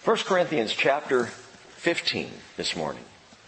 1 Corinthians chapter 15 this morning.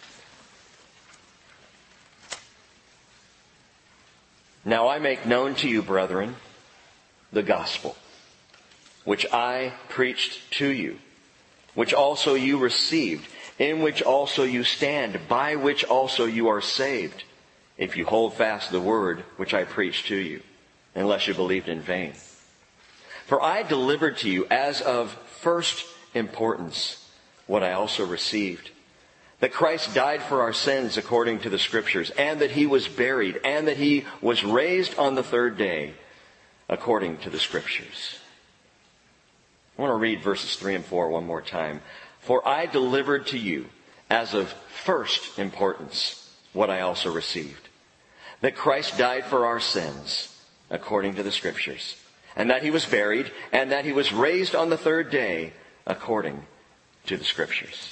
Now I make known to you, brethren, the gospel, which I preached to you, which also you received, in which also you stand, by which also you are saved, if you hold fast the word which I preached to you, unless you believed in vain. For I delivered to you as of first importance what I also received, that Christ died for our sins according to the Scriptures, and that He was buried, and that He was raised on the third day according to the Scriptures. I want to read verses 3 and 4 one more time. For I delivered to you as of first importance what I also received, that Christ died for our sins according to the Scriptures, and that He was buried, and that He was raised on the third day according to the Scriptures.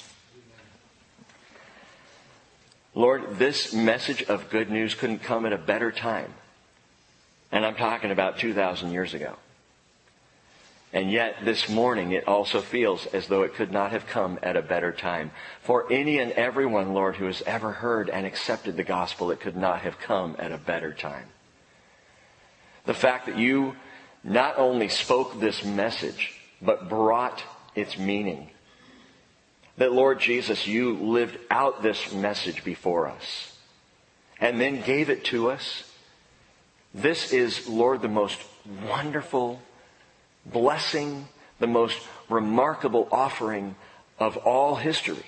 Lord, this message of good news couldn't come at a better time. And I'm talking about 2,000 years ago. And yet this morning it also feels as though it could not have come at a better time. For any and everyone, Lord, who has ever heard and accepted the gospel, it could not have come at a better time. The fact that you not only spoke this message, but brought its meaning. That, Lord Jesus, you lived out this message before us and then gave it to us. This is, Lord, the most wonderful blessing, the most remarkable offering of all history.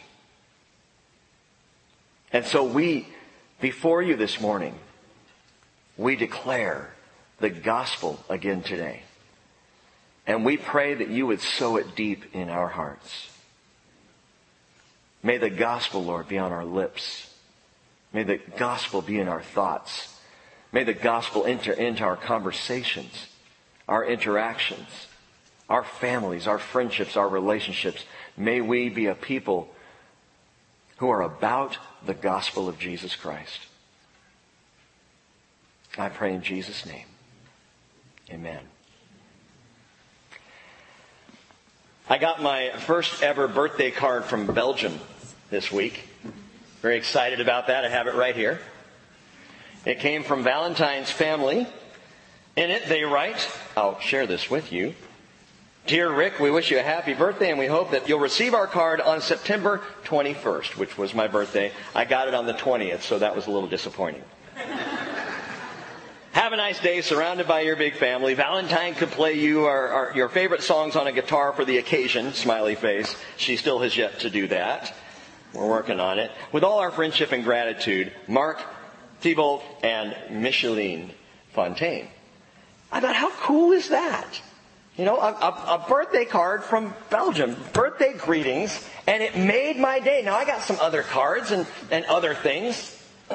And so we, before you this morning, we declare the gospel again today. And we pray that you would sow it deep in our hearts. May the gospel, Lord, be on our lips. May the gospel be in our thoughts. May the gospel enter into our conversations, our interactions, our families, our friendships, our relationships. May we be a people who are about the gospel of Jesus Christ. I pray in Jesus' name. Amen. I got my first ever birthday card from Belgium this week. Very excited about that. I have it right here. It came from Valentine's family. In it they write, I'll share this with you. Dear Rick, we wish you a happy birthday and we hope that you'll receive our card on September 21st, which was my birthday. I got it on the 20th, so that was a little disappointing. Have a nice day surrounded by your big family. Valentine could play you your favorite songs on a guitar for the occasion. Smiley face. She still has yet to do that. We're working on it. With all our friendship and gratitude, Mark Thibault and Micheline Fontaine. I thought, how cool is that? You know, a birthday card from Belgium. Birthday greetings. And it made my day. Now, I got some other cards and other things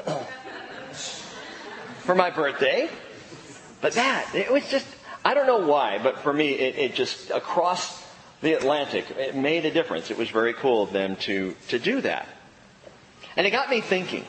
for my birthday. But it was just, I don't know why, but for me, it just, across the Atlantic, it made a difference. It was very cool of them to do that. And it got me thinking.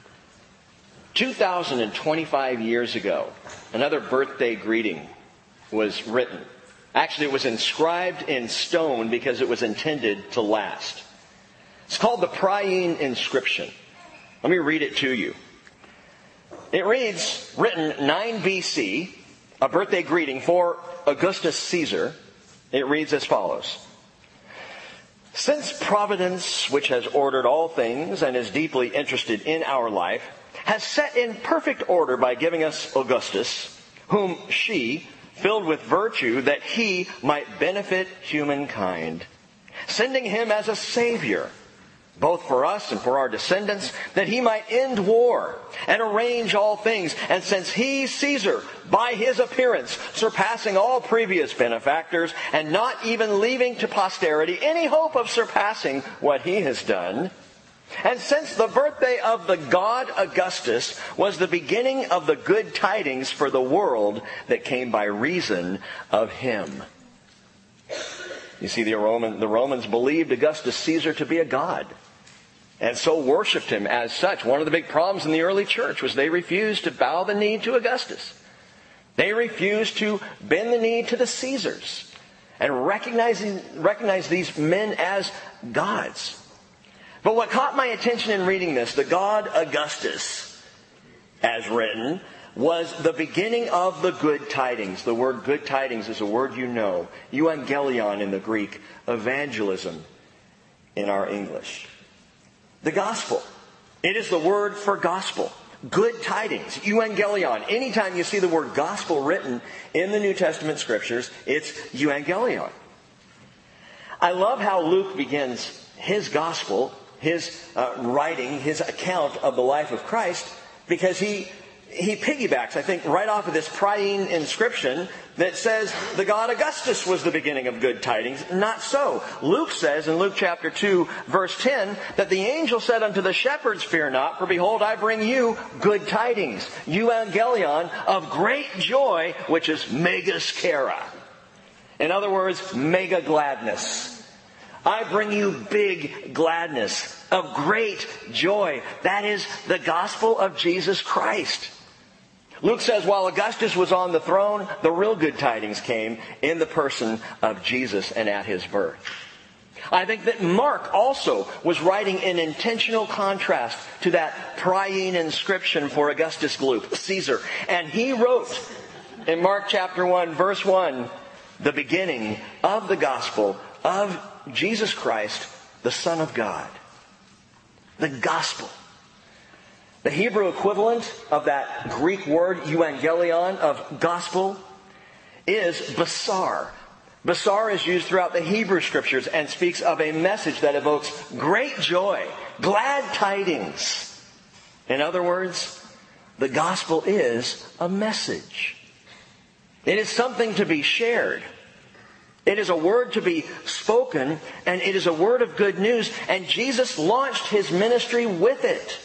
2,025 years ago, another birthday greeting was written. Actually, it was inscribed in stone because it was intended to last. It's called the Priene inscription. Let me read it to you. It reads, written 9 BC, a birthday greeting for Augustus Caesar. It reads as follows. Since Providence, which has ordered all things and is deeply interested in our life, has set in perfect order by giving us Augustus, whom she, filled with virtue, that he might benefit humankind, sending him as a savior, both for us and for our descendants, that he might end war and arrange all things. And since he, Caesar, by his appearance, surpassing all previous benefactors, and not even leaving to posterity any hope of surpassing what he has done, and since the birthday of the god Augustus was the beginning of the good tidings for the world that came by reason of him. You see, the Romans believed Augustus Caesar to be a god, and so worshipped him as such. One of the big problems in the early church was they refused to bow the knee to Augustus. They refused to bend the knee to the Caesars. and recognize these men as gods. But what caught my attention in reading this, the god Augustus, as written, was the beginning of the good tidings. The word good tidings is a word you know. Euangelion in the Greek, evangelism in our English. The gospel. It is the word for gospel. Good tidings. Euangelion. Anytime you see the word gospel written in the New Testament scriptures, it's euangelion. I love how Luke begins his gospel, his writing, his account of the life of Christ, because he piggybacks, I think, right off of this Priene inscription that says the god Augustus was the beginning of good tidings. Not so. Luke says in Luke chapter 2, verse 10, that the angel said unto the shepherds, fear not, for behold, I bring you good tidings, euangelion, of great joy, which is megaskera. In other words, mega gladness. I bring you big gladness, of great joy. That is the gospel of Jesus Christ. Luke says while Augustus was on the throne, the real good tidings came in the person of Jesus and at his birth. I think that Mark also was writing in intentional contrast to that Priene inscription for Augustus Gloop, Caesar. And he wrote in Mark chapter 1, verse 1, the beginning of the gospel of Jesus Christ, the Son of God. The gospel. The Hebrew equivalent of that Greek word, euangelion, of gospel, is basar. Basar is used throughout the Hebrew scriptures and speaks of a message that evokes great joy, glad tidings. In other words, the gospel is a message. It is something to be shared. It is a word to be spoken, and it is a word of good news, and Jesus launched his ministry with it.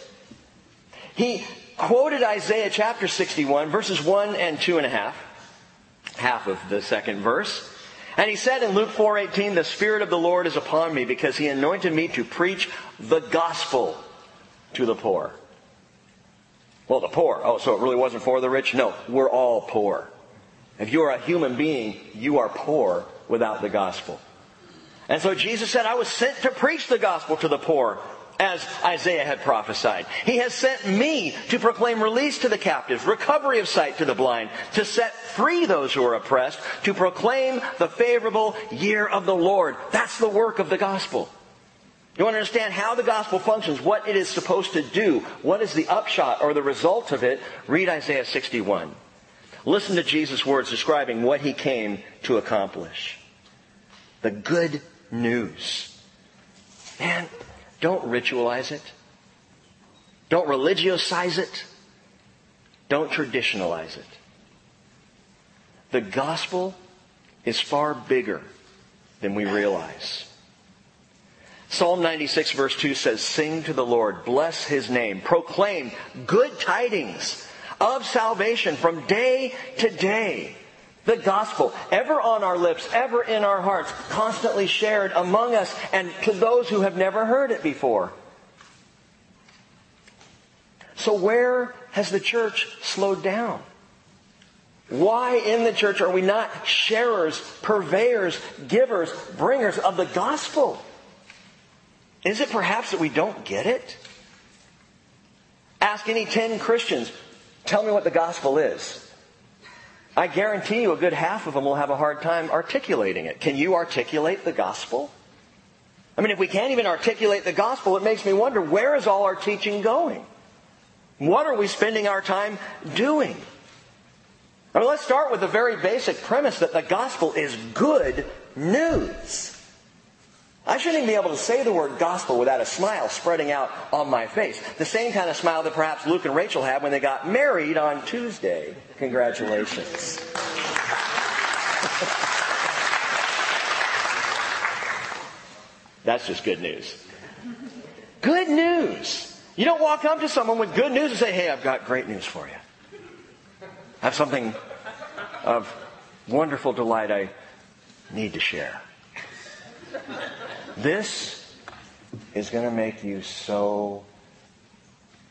He quoted Isaiah chapter 61, verses 1 and 2.5, half of the second verse. And he said in Luke 4:18, the Spirit of the Lord is upon me because he anointed me to preach the gospel to the poor. Well, the poor. Oh, so it really wasn't for the rich? No, we're all poor. If you are a human being, you are poor without the gospel. And so Jesus said, I was sent to preach the gospel to the poor, as Isaiah had prophesied. He has sent me to proclaim release to the captives, recovery of sight to the blind, to set free those who are oppressed, to proclaim the favorable year of the Lord. That's the work of the gospel. You want to understand how the gospel functions, what it is supposed to do, what is the upshot or the result of it? Read Isaiah 61. Listen to Jesus' words describing what he came to accomplish. The good news. Man, don't ritualize it. Don't religiosize it. Don't traditionalize it. The gospel is far bigger than we realize. Psalm 96 verse 2 says, sing to the Lord, bless his name, proclaim good tidings of salvation from day to day. The gospel, ever on our lips, ever in our hearts, constantly shared among us and to those who have never heard it before. So where has the church slowed down? Why in the church are we not sharers, purveyors, givers, bringers of the gospel? Is it perhaps that we don't get it? Ask any 10 Christians, tell me what the gospel is. I guarantee you a good half of them will have a hard time articulating it. Can you articulate the gospel? I mean, if we can't even articulate the gospel, it makes me wonder, where is all our teaching going? What are we spending our time doing? I mean, let's start with the very basic premise that the gospel is good news. I shouldn't even be able to say the word gospel without a smile spreading out on my face. The same kind of smile that perhaps Luke and Rachel had when they got married on Tuesday. Congratulations. That's just good news. Good news. You don't walk up to someone with good news and say, hey, I've got great news for you. I have something of wonderful delight I need to share. This is going to make you so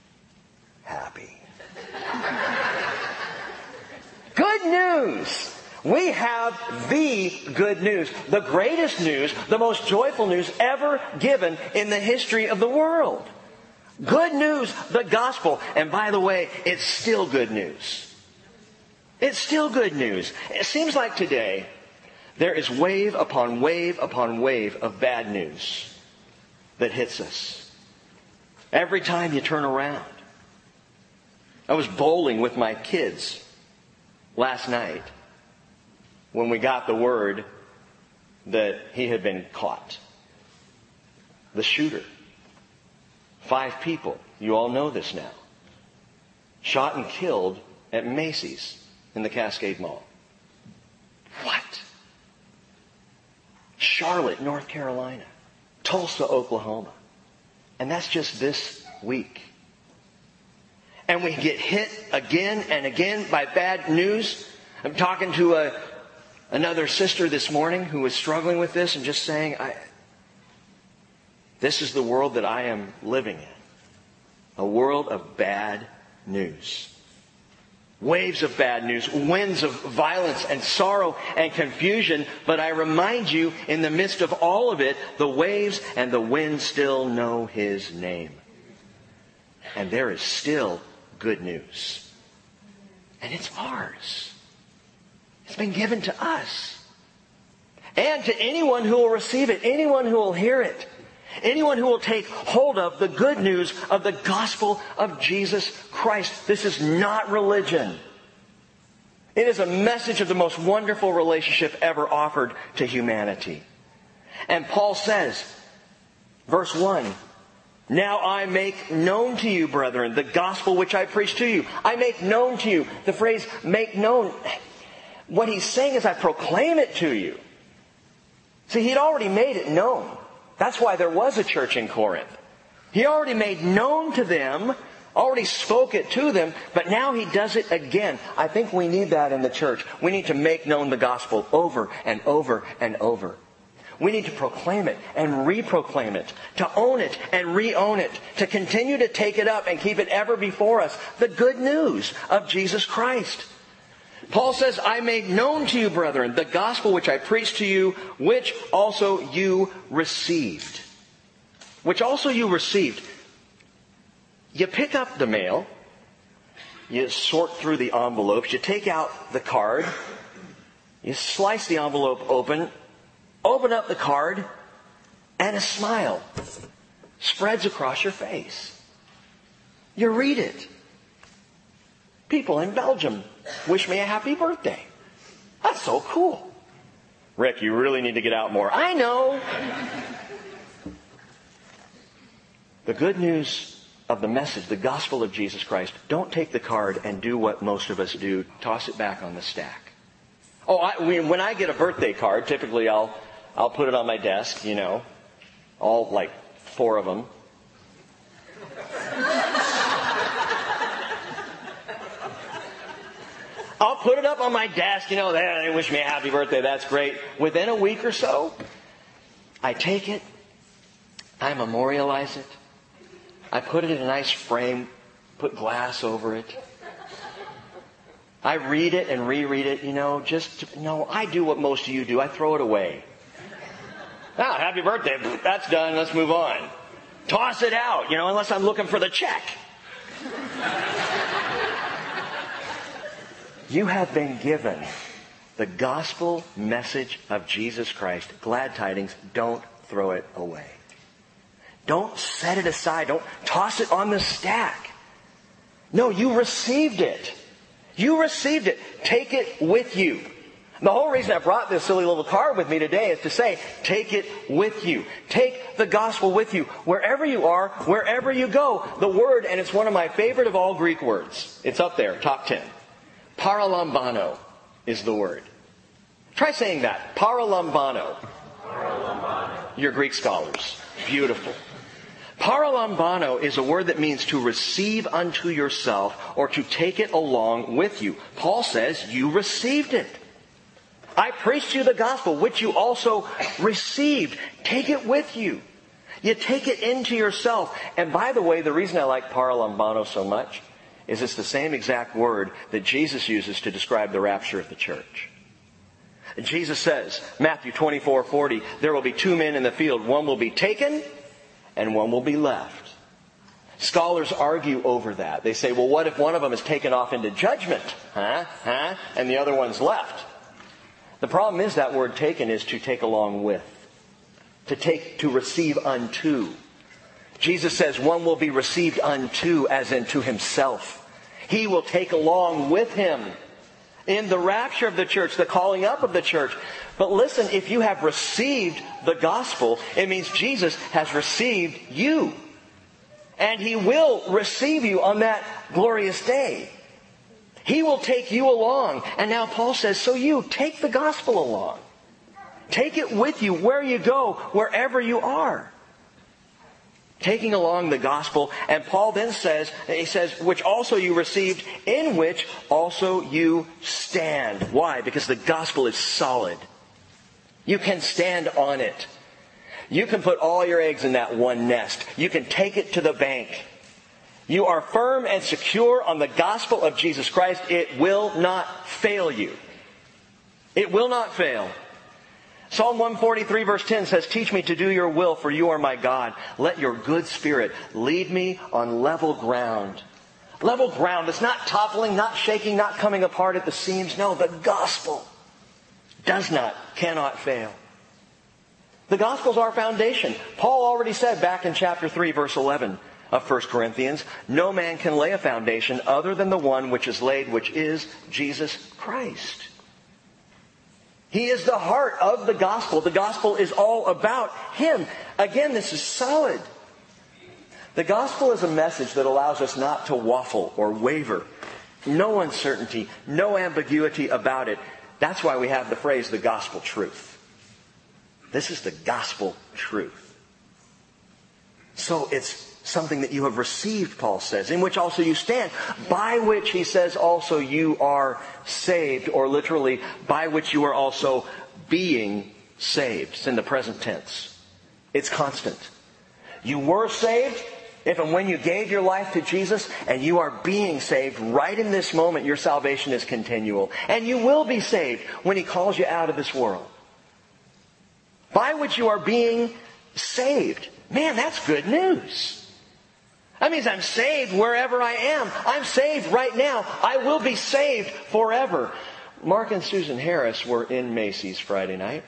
happy. Good news! We have the good news, the greatest news, the most joyful news ever given in the history of the world. Good news, the gospel. And by the way, it's still good news. It's still good news. It seems like today there is wave upon wave upon wave of bad news that hits us. Every time you turn around. I was bowling with my kids last night when we got the word that he had been caught. The shooter. 5 people. You all know this now. Shot and killed at Macy's in the Cascade Mall. What? Charlotte, North Carolina. Tulsa, Oklahoma. And that's just this week. And we get hit again and again by bad news. I'm talking to another sister this morning who was struggling with this and just saying, this is the world that I am living in. A world of bad news. Waves of bad news, winds of violence and sorrow and confusion. But I remind you, in the midst of all of it, the waves and the winds still know His name. And there is still good news. And it's ours. It's been given to us. And to anyone who will receive it, anyone who will hear it, anyone who will take hold of the good news of the gospel of Jesus Christ. This is not religion. It is a message of the most wonderful relationship ever offered to humanity. And Paul says, verse 1, now I make known to you, brethren, the gospel which I preach to you. I make known to you. The phrase make known, what he's saying is I proclaim it to you. See, he'd already made it known. That's why there was a church in Corinth. He already made known to them, already spoke it to them, but now he does it again. I think we need that in the church. We need to make known the gospel over and over and over. We need to proclaim it and reproclaim it, to own it and re-own it, to continue to take it up and keep it ever before us. The good news of Jesus Christ. Paul says, I made known to you, brethren, the gospel which I preached to you, which also you received. Which also you received. You pick up the mail. You sort through the envelopes. You take out the card. You slice the envelope open. Open up the card. And a smile spreads across your face. You read it. People in Belgium wish me a happy birthday. That's so cool. Rick, you really need to get out more. I know. The good news of the message, the gospel of Jesus Christ, don't take the card and do what most of us do. Toss it back on the stack. When I get a birthday card, typically I'll put it on my desk, all like 4 of them. I'll put it up on my desk, they wish me a happy birthday, that's great. Within a week or so, I take it, I memorialize it, I put it in a nice frame, put glass over it. I read it and reread it, I do what most of you do, I throw it away. Happy birthday, that's done, let's move on. Toss it out, unless I'm looking for the check. You have been given the gospel message of Jesus Christ. Glad tidings. Don't throw it away. Don't set it aside. Don't toss it on the stack. No, you received it. You received it. Take it with you. The whole reason I brought this silly little card with me today is to say, take it with you. Take the gospel with you. Wherever you are, wherever you go. The word, and it's one of my favorite of all Greek words. It's up there, top 10. Paralambano is the word. Try saying that. Paralambano. You're Greek scholars. Beautiful. Paralambano is a word that means to receive unto yourself or to take it along with you. Paul says you received it. I preached you the gospel, which you also received. Take it with you. You take it into yourself. And by the way, the reason I like paralambano so much is it's the same exact word that Jesus uses to describe the rapture of the church. Jesus says, Matthew 24:40, there will be 2 men in the field. One will be taken and one will be left. Scholars argue over that. They say, well, what if one of them is taken off into judgment? And the other one's left? The problem is that word taken is to take along with. To receive unto. Jesus says one will be received unto, as in to himself. He will take along with him in the rapture of the church, the calling up of the church. But listen, if you have received the gospel, it means Jesus has received you. And he will receive you on that glorious day. He will take you along. And now Paul says, so you take the gospel along. Take it with you where you go, wherever you are. Taking along the gospel. And Paul then says, which also you received, in which also you stand. Why? Because the gospel is solid. You can stand on it. You can put all your eggs in that one nest. You can take it to the bank. You are firm and secure on the gospel of Jesus Christ. It will not fail you. It will not fail. Psalm 143 verse 10 says, teach me to do your will, for you are my God. Let your good spirit lead me on level ground. Level ground. It's not toppling, not shaking, not coming apart at the seams. No, the gospel cannot fail. The gospel is our foundation. Paul already said back in chapter 3 verse 11 of 1 Corinthians, no man can lay a foundation other than the one which is laid, which is Jesus Christ. He is the heart of the gospel. The gospel is all about him. Again, this is solid. The gospel is a message that allows us not to waffle or waver. No uncertainty, no ambiguity about it. That's why we have the phrase, the gospel truth. This is the gospel truth. So it's something that you have received, Paul says, in which also you stand, by which, he says, also you are saved, or literally, by which you are also being saved. It's in the present tense. It's constant. You were saved if and when you gave your life to Jesus, and you are being saved right in this moment. Your salvation is continual. And you will be saved when he calls you out of this world. By which you are being saved. Man, that's good news. That means I'm saved wherever I am. I'm saved right now. I will be saved forever. Mark and Susan Harris were in Macy's Friday night.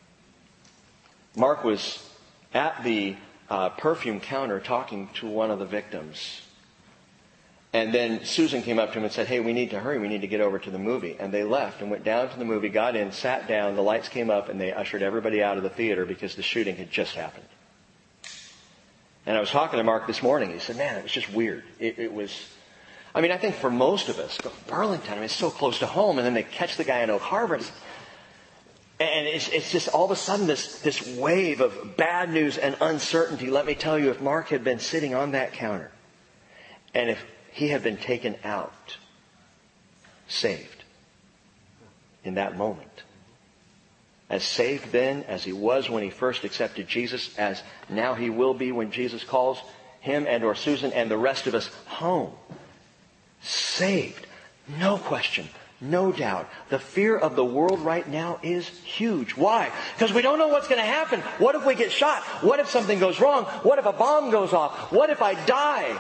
Mark was at the perfume counter talking to one of the victims. And then Susan came up to him and said, hey, we need to hurry. We need to get over to the movie. And they left and went down to the movie, got in, sat down. The lights came up and they ushered everybody out of the theater because the shooting had just happened. And I was talking to Mark this morning. He said, man, it was just weird. It was, I think for most of us, Burlington, it's so close to home. And then they catch the guy in Oak Harbor. And it's just all of a sudden this wave of bad news and uncertainty. Let me tell you, if Mark had been sitting on that counter, and if he had been taken out, saved, in that moment, as saved then as he was when he first accepted Jesus, as now he will be when Jesus calls him and or Susan and the rest of us home. Saved. No question. No doubt. The fear of the world right now is huge. Why? Because we don't know what's going to happen. What if we get shot? What if something goes wrong? What if a bomb goes off? What if I die?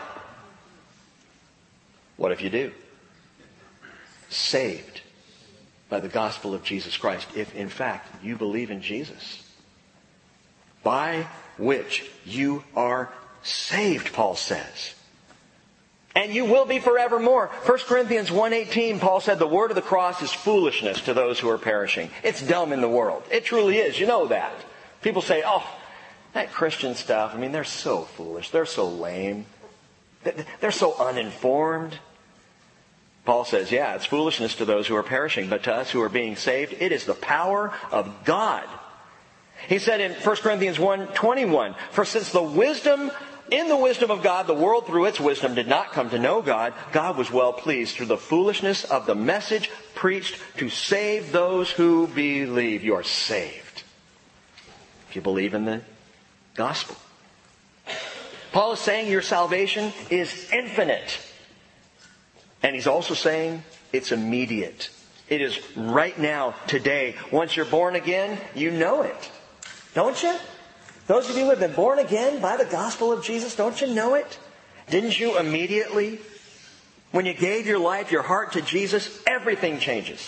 What if you do? Saved by the gospel of Jesus Christ, if in fact you believe in Jesus. By which you are saved, Paul says. And you will be forevermore. 1 Corinthians 1:18, Paul said the word of the cross is foolishness to those who are perishing. It's dumb in the world. It truly is. You know that. People say, oh, that Christian stuff, they're so foolish. They're so lame. They're so uninformed. Paul says, yeah, it's foolishness to those who are perishing, but to us who are being saved, it is the power of God. He said in 1 Corinthians 1:21, for since in the wisdom of God, the world through its wisdom did not come to know God, God was well pleased through the foolishness of the message preached to save those who believe. You are saved if you believe in the gospel. Paul is saying your salvation is infinite. And he's also saying it's immediate. It is right now, today. Once you're born again, you know it. Don't you? Those of you who have been born again by the gospel of Jesus, don't you know it? Didn't you immediately? When you gave your life, your heart to Jesus, everything changes.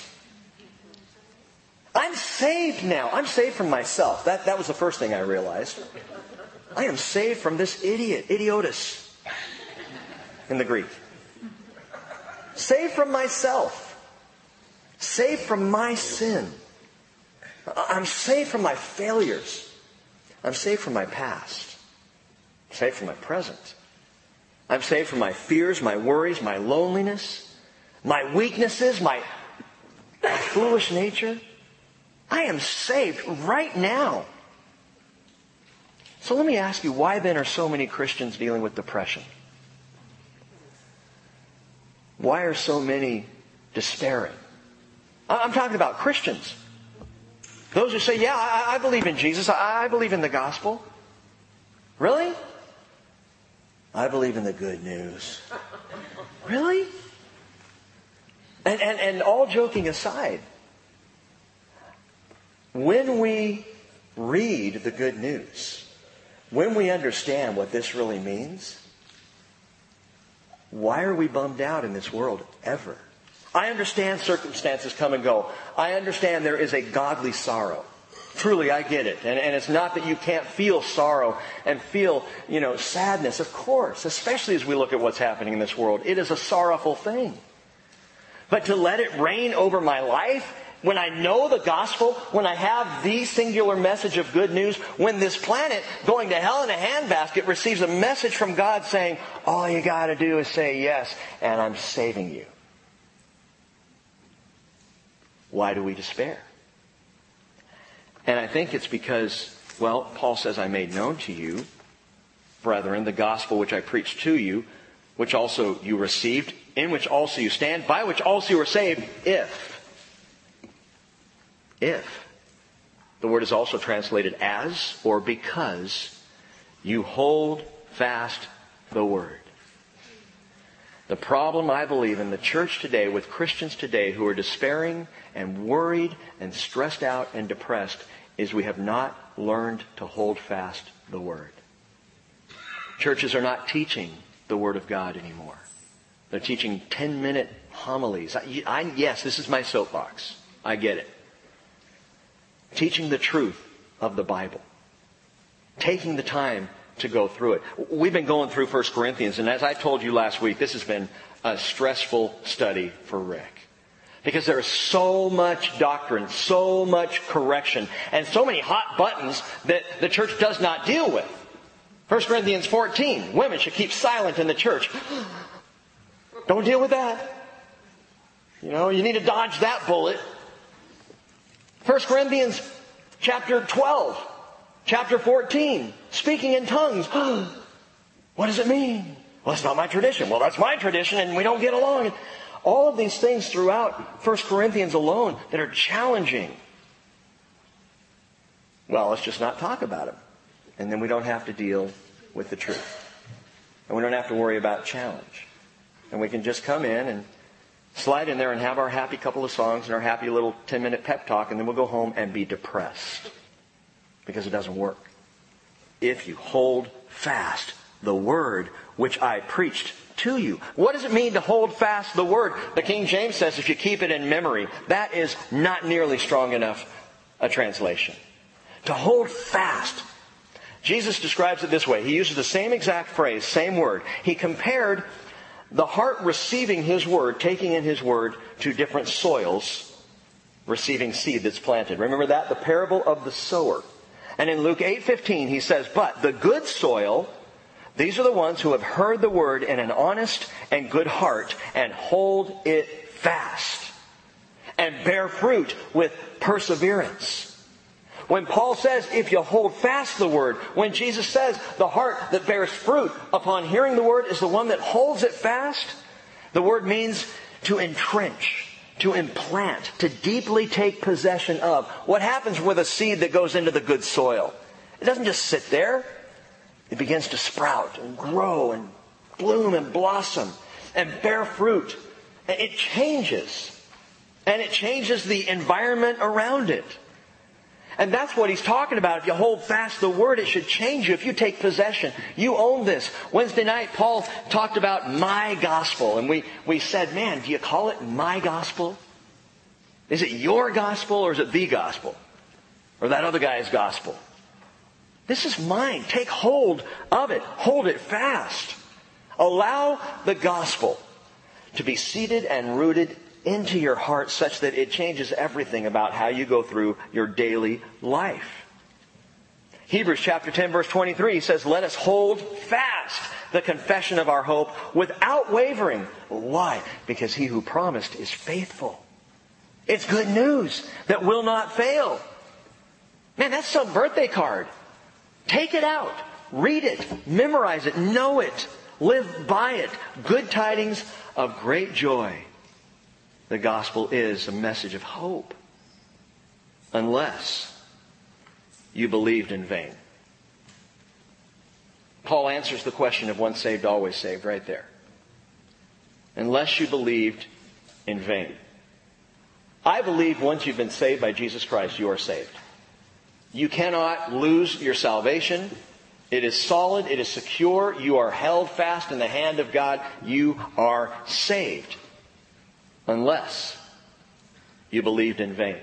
I'm saved now. I'm saved from myself. That was the first thing I realized. I am saved from this idiot, idiotus, in the Greek. Saved from myself. Saved from my sin. I'm saved from my failures. I'm saved from my past. I'm saved from my present. I'm saved from my fears, my worries, my loneliness, my weaknesses, my foolish nature. I am saved right now. So let me ask you, why then are so many Christians dealing with depression? Why are so many despairing? I'm talking about Christians. Those who say, yeah, I believe in Jesus. I believe in the gospel. Really? I believe in the good news. Really? And all joking aside, when we read the good news, when we understand what this really means, why are we bummed out in this world ever? I understand circumstances come and go. I understand there is a godly sorrow. Truly, I get it. And it's not that you can't feel sorrow and feel, sadness. Of course, especially as we look at what's happening in this world. It is a sorrowful thing. But to let it reign over my life, when I know the gospel, when I have the singular message of good news, when this planet going to hell in a handbasket receives a message from God saying, all you got to do is say yes, and I'm saving you. Why do we despair? And I think it's because, Paul says, I made known to you, brethren, the gospel which I preached to you, which also you received, in which also you stand, by which also you were saved, if. The word is also translated as or because you hold fast the word. The problem, I believe, in the church today, with Christians today who are despairing and worried and stressed out and depressed, is we have not learned to hold fast the Word. Churches are not teaching the Word of God anymore. They're teaching 10-minute homilies. Yes, this is my soapbox. I get it. Teaching the truth of the Bible. Taking the time to go through it. We've been going through 1 Corinthians, and as I told you last week, this has been a stressful study for Rick. Because there is so much doctrine, so much correction, and so many hot buttons that the church does not deal with. 1 Corinthians 14, women should keep silent in the church. Don't deal with that. You need to dodge that bullet. 1 Corinthians chapter 12. Chapter 14, speaking in tongues. What does it mean? Well, it's not my tradition. Well, that's my tradition and we don't get along. All of these things throughout 1 Corinthians alone that are challenging. Well, let's just not talk about them. And then we don't have to deal with the truth. And we don't have to worry about challenge. And we can just come in and slide in there and have our happy couple of songs and our happy little 10-minute pep talk, and then we'll go home and be depressed. Because it doesn't work. If you hold fast the word which I preached to you. What does it mean to hold fast the word? The King James says if you keep it in memory. That is not nearly strong enough a translation. To hold fast. Jesus describes it this way. He uses the same exact phrase, same word. He compared the heart receiving His word, taking in His word, to different soils, receiving seed that's planted. Remember that? The parable of the sower. And in Luke 8:15 he says, but the good soil, these are the ones who have heard the word in an honest and good heart and hold it fast and bear fruit with perseverance. When Paul says, if you hold fast the word, when Jesus says the heart that bears fruit upon hearing the word is the one that holds it fast, the word means to entrench. To implant, to deeply take possession of. What happens with a seed that goes into the good soil? It doesn't just sit there. It begins to sprout and grow and bloom and blossom and bear fruit. It changes. And it changes the environment around it. And that's what he's talking about. If you hold fast the Word, it should change you. If you take possession, you own this. Wednesday night, Paul talked about my gospel. And we said, man, do you call it my gospel? Is it your gospel or is it the gospel? Or that other guy's gospel? This is mine. Take hold of it. Hold it fast. Allow the gospel to be seated and rooted into your heart such that it changes everything about how you go through your daily life. Hebrews chapter 10 verse 23 says, let us hold fast the confession of our hope without wavering. Why? Because he who promised is faithful. It's good news that will not fail. Man, that's some birthday card. Take it out. Read it. Memorize it. Know it. Live by it. Good tidings of great joy. The gospel is a message of hope. Unless you believed in vain. Paul answers the question of once saved, always saved right there. Unless you believed in vain. I believe once you've been saved by Jesus Christ, you are saved. You cannot lose your salvation. It is solid. It is secure. You are held fast in the hand of God. You are saved. Unless you believed in vain.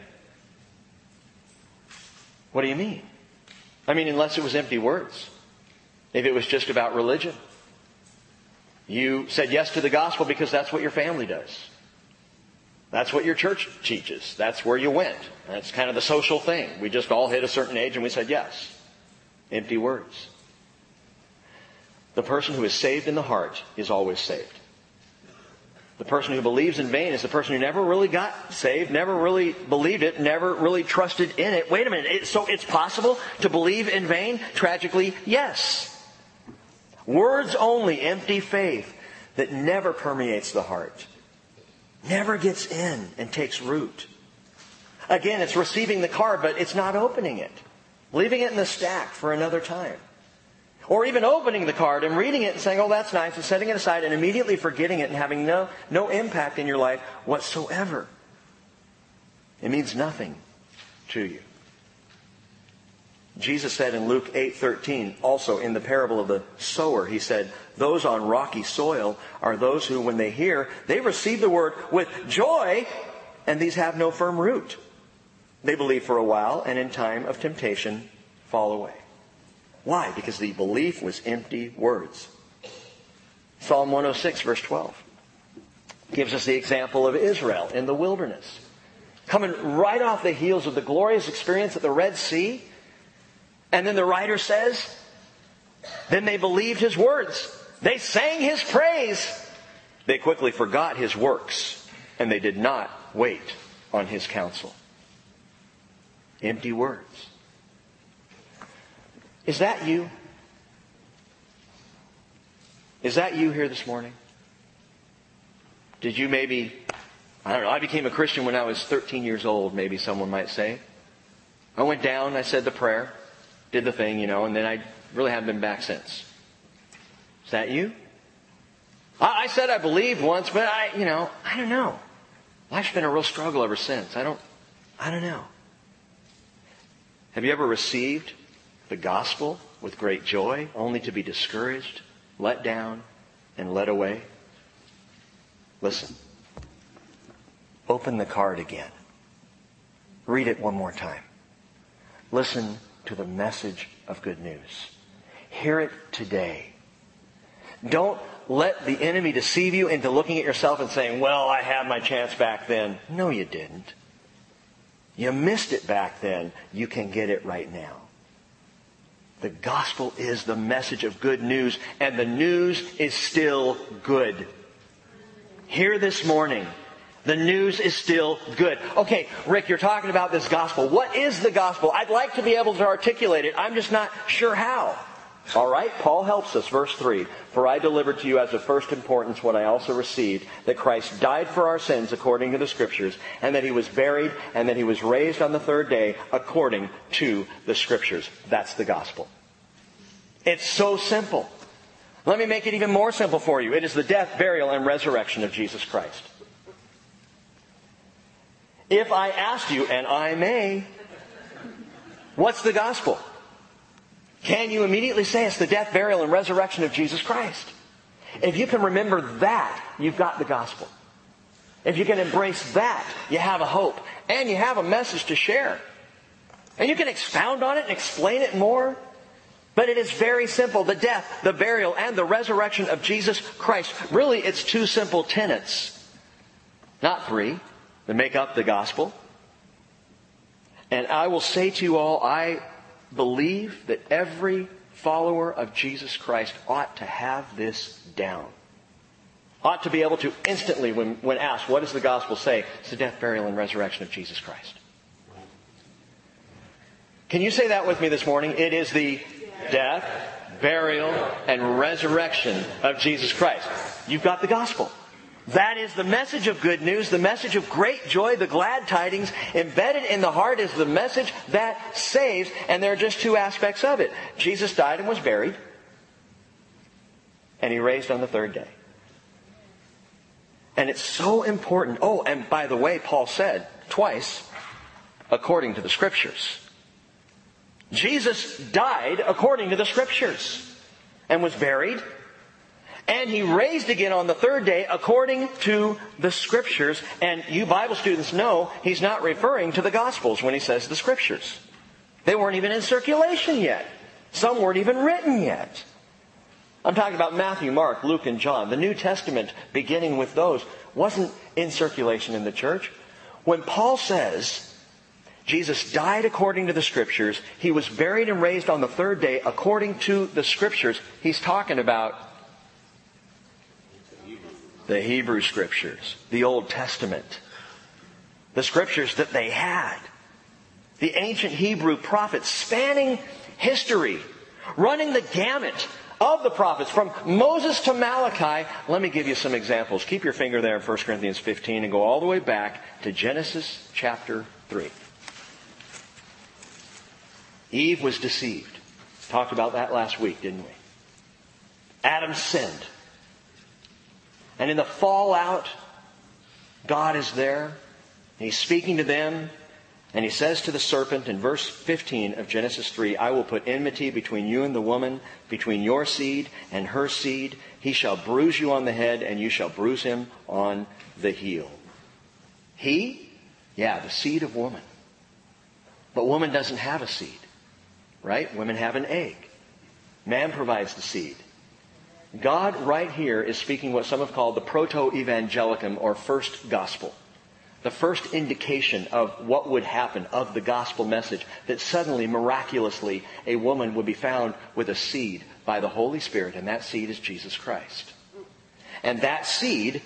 What do you mean? I mean, unless it was empty words. If it was just about religion. You said yes to the gospel because that's what your family does. That's what your church teaches. That's where you went. That's kind of the social thing. We just all hit a certain age and we said yes. Empty words. The person who is saved in the heart is always saved. The person who believes in vain is the person who never really got saved, never really believed it, never really trusted in it. Wait a minute. So it's possible to believe in vain? Tragically, yes. Words only, empty faith that never permeates the heart. Never gets in and takes root. Again, it's receiving the card, but it's not opening it. Leaving it in the stack for another time. Or even opening the card and reading it and saying, oh, that's nice, and setting it aside and immediately forgetting it and having no impact in your life whatsoever. It means nothing to you. Jesus said in Luke 8:13, also in the parable of the sower, he said, those on rocky soil are those who, when they hear, they receive the word with joy, and these have no firm root. They believe for a while, and in time of temptation fall away. Why? Because the belief was empty words. Psalm 106 verse 12 gives us the example of Israel in the wilderness. Coming right off the heels of the glorious experience at the Red Sea. And then the writer says, then they believed his words. They sang his praise. They quickly forgot his works. And they did not wait on his counsel. Empty words. Is that you? Is that you here this morning? Did you maybe, I don't know, I became a Christian when I was 13 years old, maybe someone might say. I went down, I said the prayer, did the thing, and then I really haven't been back since. Is that you? I said I believed once, but I don't know. Life's been a real struggle ever since. I don't know. Have you ever received the gospel with great joy, only to be discouraged, let down, and led away? Listen. Open the card again. Read it one more time. Listen to the message of good news. Hear it today. Don't let the enemy deceive you into looking at yourself and saying, well, I had my chance back then. No, you didn't. You missed it back then. You can get it right now. The gospel is the message of good news, and the news is still good. Here this morning, the news is still good. Okay, Rick, you're talking about this gospel. What is the gospel? I'd like to be able to articulate it. I'm just not sure how. All right, Paul helps us. Verse 3, for I delivered to you as of first importance what I also received, that Christ died for our sins according to the Scriptures, and that He was buried, and that He was raised on the third day according to the Scriptures. That's the gospel. It's so simple. Let me make it even more simple for you. It is the death, burial, and resurrection of Jesus Christ. If I asked you, and I may, what's the gospel? Can you immediately say it's the death, burial, and resurrection of Jesus Christ? If you can remember that, you've got the gospel. If you can embrace that, you have a hope. And you have a message to share. And you can expound on it and explain it more. But it is very simple. The death, the burial, and the resurrection of Jesus Christ. Really, it's two simple tenets. Not three, that make up the gospel. And I will say to you all, I believe that every follower of Jesus Christ ought to have this down. Ought to be able to instantly, when asked, what does the gospel say? It's the death, burial, and resurrection of Jesus Christ. Can you say that with me this morning? It is the death, burial, and resurrection of Jesus Christ. You've got the gospel. That is the message of good news, the message of great joy, the glad tidings. Embedded in the heart is the message that saves. And there are just two aspects of it. Jesus died and was buried. And He raised on the third day. And it's so important. Oh, and by the way, Paul said twice, according to the Scriptures. Jesus died according to the Scriptures and was buried. And He raised again on the third day according to the Scriptures. And you Bible students know He's not referring to the Gospels when He says the Scriptures. They weren't even in circulation yet. Some weren't even written yet. I'm talking about Matthew, Mark, Luke, and John. The New Testament, beginning with those, wasn't in circulation in the church. When Paul says Jesus died according to the Scriptures, He was buried and raised on the third day according to the Scriptures, he's talking about the Hebrew Scriptures, the Old Testament, the Scriptures that they had. The ancient Hebrew prophets spanning history, running the gamut of the prophets from Moses to Malachi. Let me give you some examples. Keep your finger there in 1 Corinthians 15 and go all the way back to Genesis chapter 3. Eve was deceived. Talked about that last week, didn't we? Adam sinned. And in the fallout, God is there. He's speaking to them. And He says to the serpent in verse 15 of Genesis 3, I will put enmity between you and the woman, between your seed and her seed. He shall bruise you on the head, and you shall bruise him on the heel. He? Yeah, the seed of woman. But woman doesn't have a seed. Right? Women have an egg. Man provides the seed. God right here is speaking what some have called the proto-evangelicum, or first gospel. The first indication of what would happen, of the gospel message, that suddenly, miraculously, a woman would be found with a seed by the Holy Spirit, and that seed is Jesus Christ. And that seed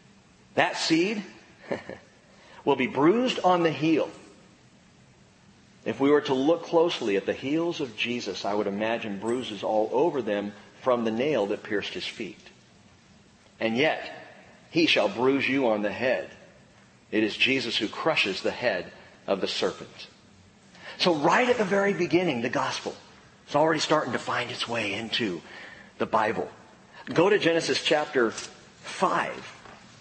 will be bruised on the heel. If we were to look closely at the heels of Jesus, I would imagine bruises all over them from the nail that pierced His feet. And yet, He shall bruise you on the head. It is Jesus who crushes the head of the serpent. So right at the very beginning, the gospel is already starting to find its way into the Bible. Go to Genesis chapter 5.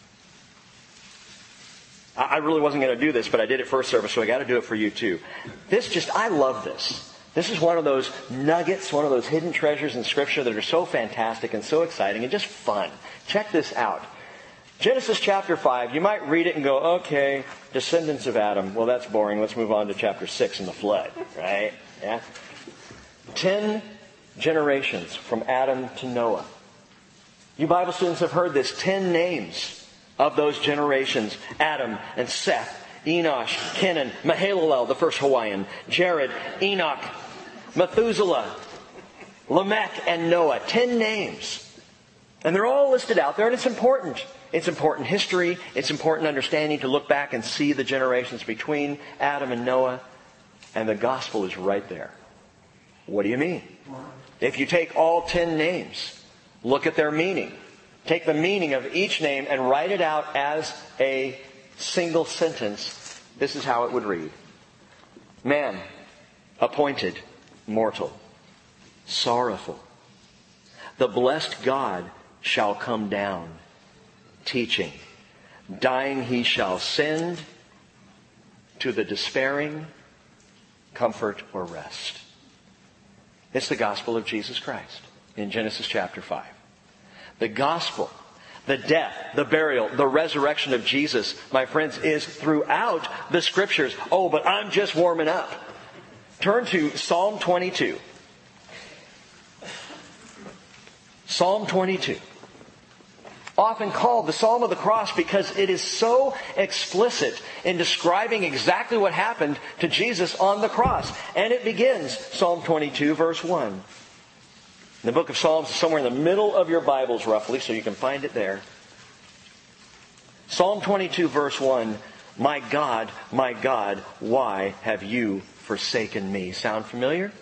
I really wasn't going to do this, but I did it first service, so I got to do it for you too. I love this. This is one of those nuggets, one of those hidden treasures in Scripture that are so fantastic and so exciting and just fun. Check this out. Genesis chapter 5, you might read it and go, okay, descendants of Adam. Well, that's boring. Let's move on to chapter 6 and the flood, right? Yeah. 10 generations from Adam to Noah. You Bible students have heard this. 10 names of those generations. Adam and Seth, Enosh, Kenan, Mahalalel, the first Hawaiian, Jared, Enoch, Methuselah, Lamech, and Noah. 10 names. And they're all listed out there, and it's important. It's important history. It's important understanding to look back and see the generations between Adam and Noah. And the gospel is right there. What do you mean? If you take all 10 names, look at their meaning. Take the meaning of each name and write it out as a single sentence. This is how it would read. Man, appointed, mortal, sorrowful. The blessed God shall come down, teaching. Dying he shall send, to the despairing comfort or rest. It's the gospel of Jesus Christ in Genesis chapter 5. The gospel, the death, the burial, the resurrection of Jesus, my friends, is throughout the Scriptures. Oh, but I'm just warming up. Turn to Psalm 22. Psalm 22. Often called the Psalm of the Cross because it is so explicit in describing exactly what happened to Jesus on the cross. And it begins, Psalm 22, verse 1. The book of Psalms is somewhere in the middle of your Bibles, roughly, so you can find it there. Psalm 22, verse 1. My God, why have you forsaken me? Sound familiar?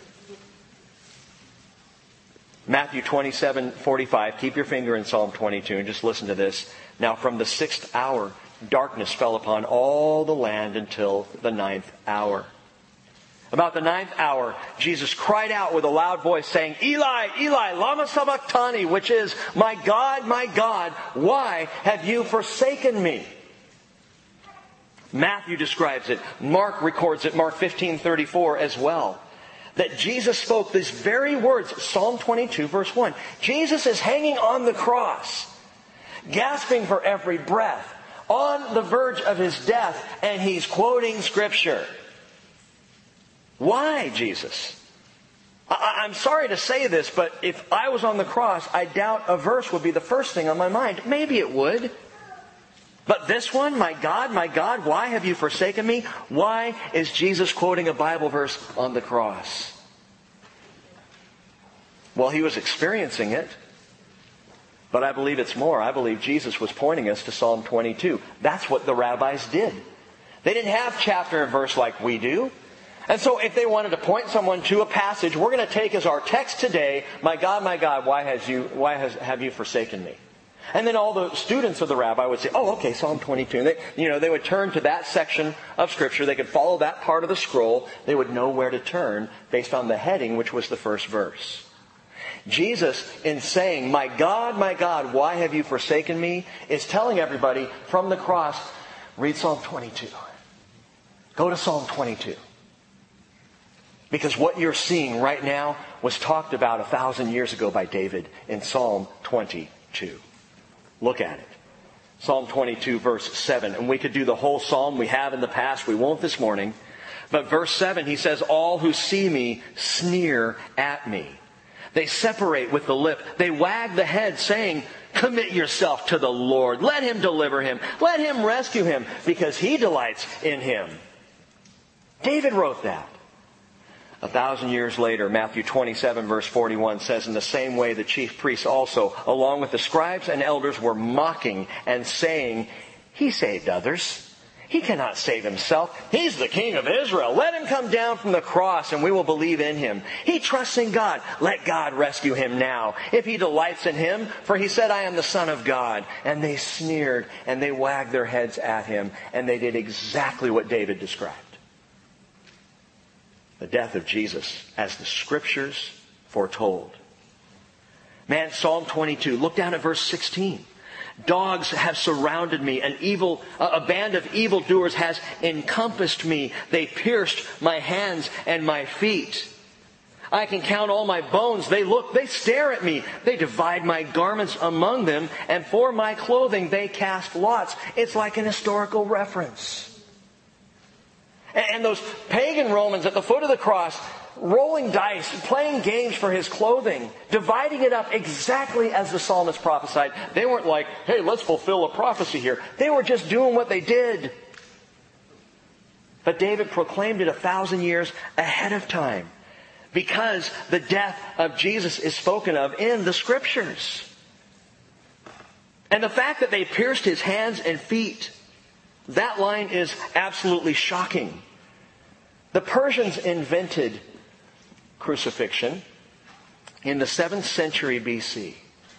Matthew 27:45. Keep your finger in Psalm 22 and just listen to this. Now from the 6th hour, darkness fell upon all the land until the 9th hour. About the 9th hour, Jesus cried out with a loud voice saying, Eli, Eli, lama sabachthani, which is, my God, why have you forsaken me? Matthew describes it. Mark records it, Mark 15:34 as well. That Jesus spoke these very words, Psalm 22, verse 1. Jesus is hanging on the cross, gasping for every breath, on the verge of his death, and he's quoting Scripture. Why, Jesus? I'm sorry to say this, but if I was on the cross, I doubt a verse would be the first thing on my mind. Maybe it would. But this one, my God, why have you forsaken me? Why is Jesus quoting a Bible verse on the cross? Well, he was experiencing it. But I believe it's more. I believe Jesus was pointing us to Psalm 22. That's what the rabbis did. They didn't have chapter and verse like we do. And so if they wanted to point someone to a passage, we're going to take as our text today, my God, why have you forsaken me? And then all the students of the rabbi would say, oh, okay, Psalm 22. And they would turn to that section of Scripture. They could follow that part of the scroll. They would know where to turn based on the heading, which was the first verse. Jesus, in saying, my God, why have you forsaken me, is telling everybody from the cross, read Psalm 22. Go to Psalm 22. Because what you're seeing right now was talked about 1,000 years ago by David in Psalm 22. Look at it. Psalm 22, verse 7. And we could do the whole psalm. We have in the past. We won't this morning. But verse 7, he says, all who see me sneer at me. They separate with the lip. They wag the head, saying, commit yourself to the Lord. Let Him deliver him. Let Him rescue him, because He delights in him. David wrote that. 1,000 years later, Matthew 27 verse 41 says, in the same way the chief priests also, along with the scribes and elders, were mocking and saying, he saved others. He cannot save himself. He's the King of Israel. Let Him come down from the cross and we will believe in Him. He trusts in God. Let God rescue him now, if He delights in him. For He said, I am the Son of God. And they sneered and they wagged their heads at Him. And they did exactly what David described. The death of Jesus, as the Scriptures foretold. Man, Psalm 22, look down at verse 16. Dogs have surrounded me. A band of evildoers has encompassed me. They pierced my hands and my feet. I can count all my bones. They stare at me. They divide my garments among them. And for my clothing, they cast lots. It's like an historical reference. And those pagan Romans at the foot of the cross, rolling dice, playing games for his clothing, dividing it up exactly as the psalmist prophesied. They weren't like, hey, let's fulfill a prophecy here. They were just doing what they did. But David proclaimed it 1,000 years ahead of time, because the death of Jesus is spoken of in the Scriptures. And the fact that they pierced His hands and feet, that line is absolutely shocking. The Persians invented crucifixion in the 7th century BC.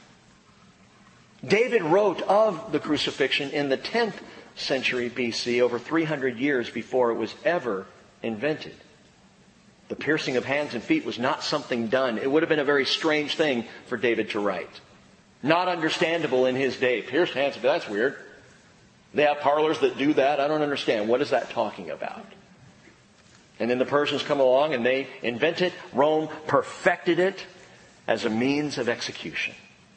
David wrote of the crucifixion in the 10th century BC, over 300 years before it was ever invented. The piercing of hands and feet was not something done. It would have been a very strange thing for David to write. Not understandable in his day. Pierced hands and feet, that's weird. They have parlors that do that. I don't understand. What is that talking about? And then the Persians come along and they invent it. Rome perfected it as a means of execution.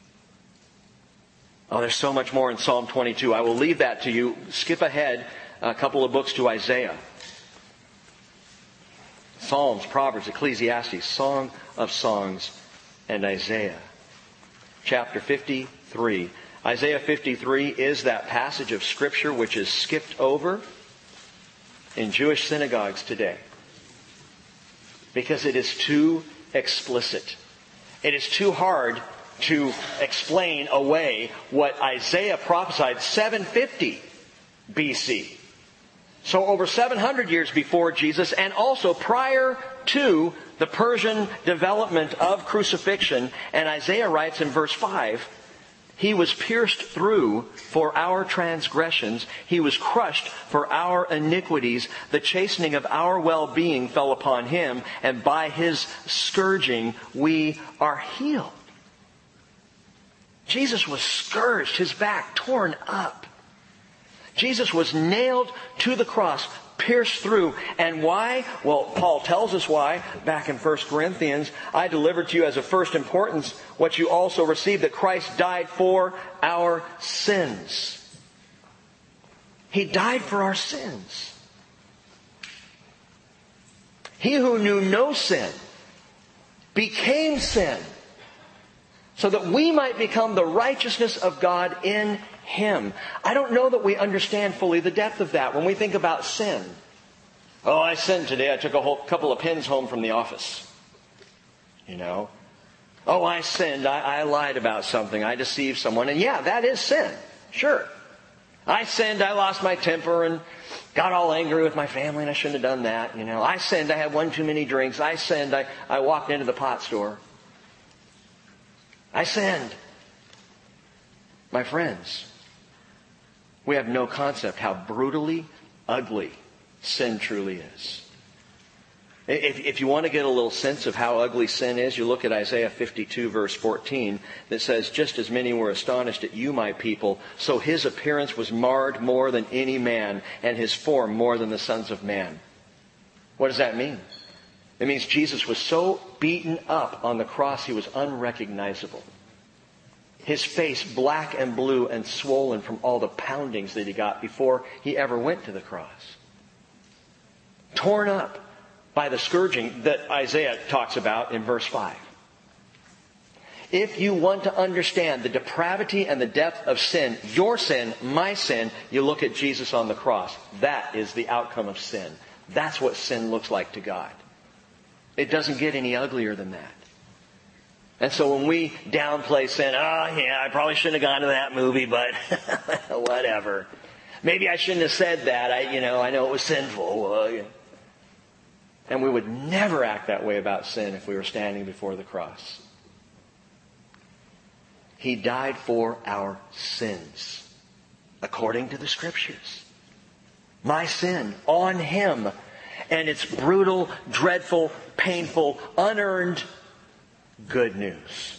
Oh, there's so much more in Psalm 22. I will leave that to you. Skip ahead a couple of books to Isaiah. Psalms, Proverbs, Ecclesiastes, Song of Songs, and Isaiah. Chapter 53. Isaiah 53 is that passage of Scripture which is skipped over in Jewish synagogues today because it is too explicit. It is too hard to explain away what Isaiah prophesied 750 BC. So over 700 years before Jesus, and also prior to the Persian development of crucifixion. And Isaiah writes in verse 5, He was pierced through for our transgressions. He was crushed for our iniquities. The chastening of our well-being fell upon Him, and by His scourging we are healed. Jesus was scourged, His back torn up. Jesus was nailed to the cross, pierced through. And why? Well, Paul tells us why back in 1 Corinthians. I delivered to you as of first importance what you also received, that Christ died for our sins. He died for our sins. He who knew no sin became sin, so that we might become the righteousness of God in Him. I don't know that we understand fully the depth of that when we think about sin. Oh, I sinned today. I took a whole couple of pens home from the office. You know. Oh, I sinned. I lied about something. I deceived someone. And yeah, that is sin. Sure. I sinned. I lost my temper and got all angry with my family and I shouldn't have done that. You know. I sinned. I had one too many drinks. I sinned. I walked into the pot store. I sinned. My friends, we have no concept how brutally ugly sin truly is. If you want to get a little sense of how ugly sin is, you look at Isaiah 52 verse 14 that says, Just as many were astonished at you, my people, so His appearance was marred more than any man, and His form more than the sons of man. What does that mean? It means Jesus was so beaten up on the cross He was unrecognizable. His face black and blue and swollen from all the poundings that He got before He ever went to the cross. Torn up by the scourging that Isaiah talks about in verse 5. If you want to understand the depravity and the depth of sin, your sin, my sin, you look at Jesus on the cross. That is the outcome of sin. That's what sin looks like to God. It doesn't get any uglier than that. And so when we downplay sin, oh yeah, I probably shouldn't have gone to that movie, but whatever. Maybe I shouldn't have said that. I know it was sinful. And we would never act that way about sin if we were standing before the cross. He died for our sins, according to the Scriptures. My sin on Him. And it's brutal, dreadful, painful, unearned good news.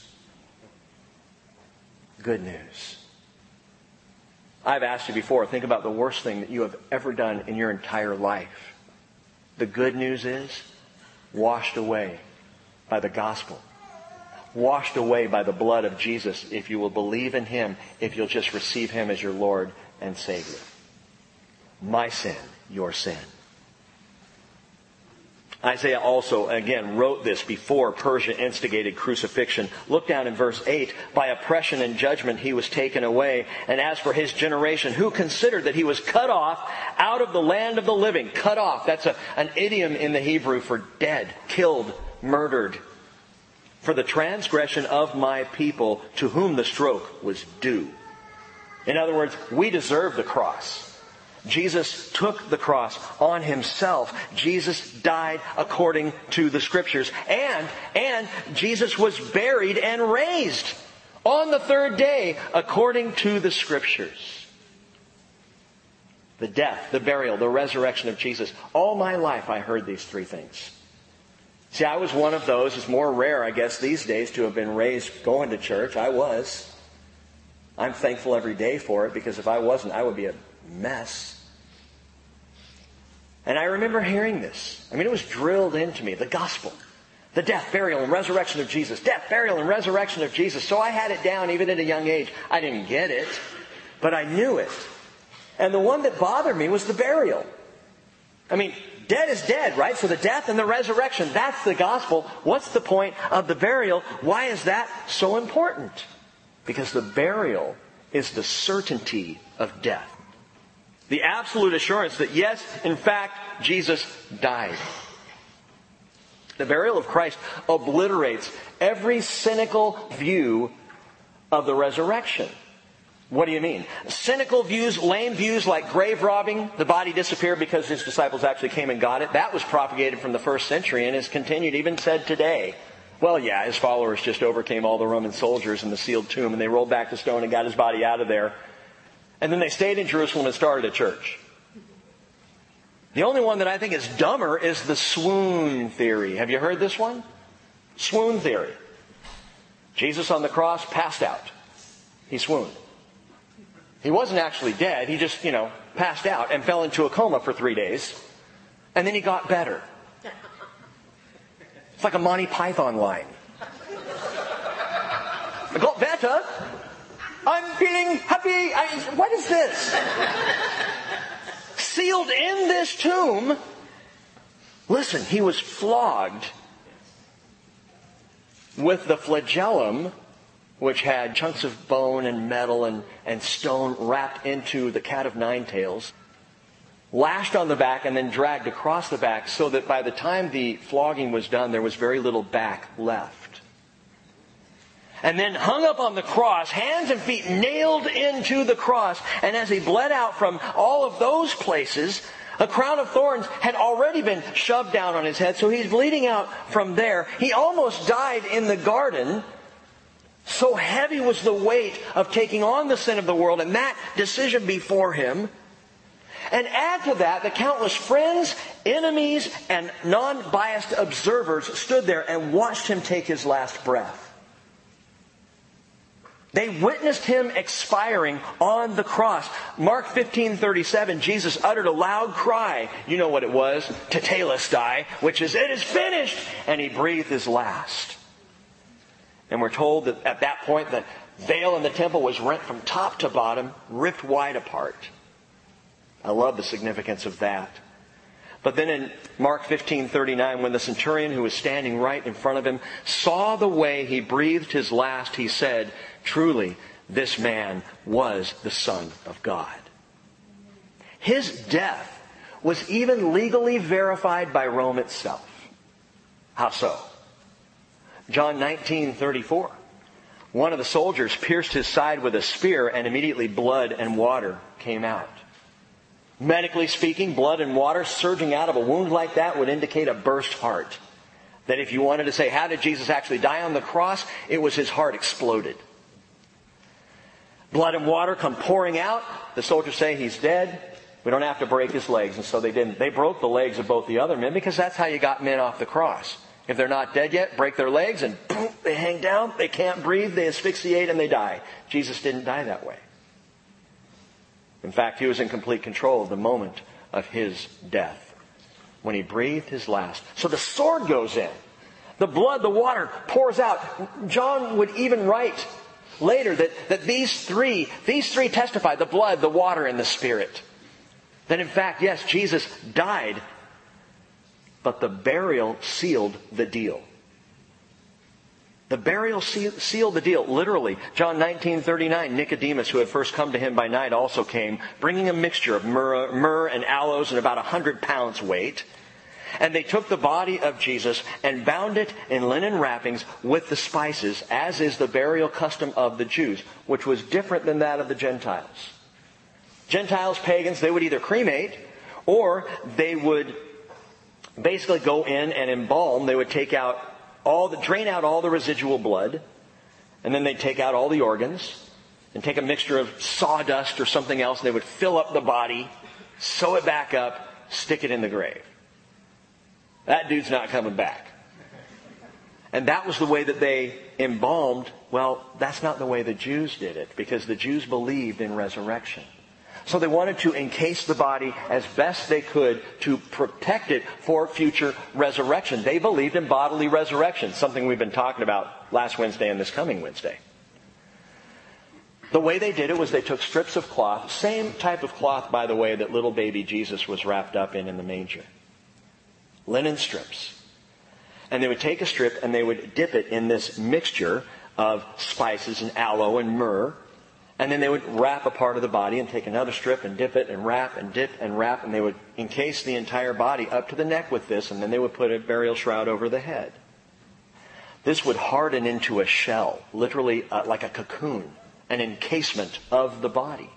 Good news. I've asked you before, think about the worst thing that you have ever done in your entire life. The good news is washed away by the gospel. Washed away by the blood of Jesus if you will believe in Him, if you'll just receive Him as your Lord and Savior. My sin, your sin. Isaiah also, again, wrote this before Persia instigated crucifixion. Look down in verse 8. By oppression and judgment He was taken away. And as for His generation, who considered that He was cut off out of the land of the living? Cut off. That's an idiom in the Hebrew for dead, killed, murdered. For the transgression of my people, to whom the stroke was due. In other words, we deserve the cross. Jesus took the cross on Himself. Jesus died according to the Scriptures. And Jesus was buried and raised on the third day according to the Scriptures. The death, the burial, the resurrection of Jesus. All my life I heard these three things. See, I was one of those. It's more rare, I guess, these days to have been raised going to church. I was. I'm thankful every day for it, because if I wasn't, I would be a mess. And I remember hearing this. I mean, it was drilled into me, the gospel. The death, burial, and resurrection of Jesus. Death, burial, and resurrection of Jesus. So I had it down even at a young age. I didn't get it, but I knew it. And the one that bothered me was the burial. I mean, dead is dead, right? So the death and the resurrection, that's the gospel. What's the point of the burial? Why is that so important? Because the burial is the certainty of death. The absolute assurance that yes, in fact, Jesus died. The burial of Christ obliterates every cynical view of the resurrection. What do you mean? Cynical views, lame views like grave robbing, the body disappeared because his disciples actually came and got it. That was propagated from the first century and is continued, even said today. Well, yeah, his followers just overcame all the Roman soldiers in the sealed tomb and they rolled back the stone and got his body out of there. And then they stayed in Jerusalem and started a church. The only one that I think is dumber is the swoon theory. Have you heard this one? Swoon theory. Jesus on the cross passed out. He swooned. He wasn't actually dead. He just, passed out and fell into a coma for 3 days. And then he got better. It's like a Monty Python line. I got better. I'm feeling happy. What is this? Sealed in this tomb. Listen, he was flogged with the flagellum, which had chunks of bone and metal and stone wrapped into the cat of nine tails, lashed on the back and then dragged across the back so that by the time the flogging was done, there was very little back left. And then hung up on the cross, hands and feet nailed into the cross. And as he bled out from all of those places, a crown of thorns had already been shoved down on his head. So he's bleeding out from there. He almost died in the garden. So heavy was the weight of taking on the sin of the world and that decision before him. And add to that, the countless friends, enemies, and non-biased observers stood there and watched him take his last breath. They witnessed him expiring on the cross. Mark 15:37, Jesus uttered a loud cry. You know what it was? Tetelestai, which is, it is finished! And he breathed his last. And we're told that at that point the veil in the temple was rent from top to bottom, ripped wide apart. I love the significance of that. But then in Mark 15:39, when the centurion who was standing right in front of him saw the way he breathed his last, he said, truly, this man was the Son of God. His death was even legally verified by Rome itself. How so? John 19:34. One of the soldiers pierced his side with a spear and immediately blood and water came out. Medically speaking, blood and water surging out of a wound like that would indicate a burst heart. That if you wanted to say, how did Jesus actually die on the cross? It was his heart exploded. Blood and water come pouring out. The soldiers say he's dead. We don't have to break his legs. And so they didn't. They broke the legs of both the other men because that's how you got men off the cross. If they're not dead yet, break their legs and boom, they hang down. They can't breathe. They asphyxiate and they die. Jesus didn't die that way. In fact, he was in complete control of the moment of his death when he breathed his last. So the sword goes in. The blood, the water pours out. John would even write later that these three testify, the blood, the water, and the Spirit. That in fact, yes, Jesus died, but the burial sealed the deal. The burial sealed the deal, literally. John 19:39, Nicodemus, who had first come to him by night, also came, bringing a mixture of myrrh and aloes and about 100 pounds weight. And they took the body of Jesus and bound it in linen wrappings with the spices, as is the burial custom of the Jews, which was different than that of the Gentiles. Gentiles, pagans, they would either cremate or they would basically go in and embalm. They would drain out all the residual blood, and then they'd take out all the organs and take a mixture of sawdust or something else, and they would fill up the body, sew it back up, stick it in the grave. That dude's not coming back. And that was the way that they embalmed. Well, that's not the way the Jews did it, because the Jews believed in resurrection. So they wanted to encase the body as best they could to protect it for future resurrection. They believed in bodily resurrection, something we've been talking about last Wednesday and this coming Wednesday. The way they did it was they took strips of cloth, same type of cloth, by the way, that little baby Jesus was wrapped up in the manger. Linen strips. And they would take a strip and they would dip it in this mixture of spices and aloe and myrrh. And then they would wrap a part of the body and take another strip and dip it and wrap and dip and wrap. And they would encase the entire body up to the neck with this. And then they would put a burial shroud over the head. This would harden into a shell, literally like a cocoon, an encasement of the body.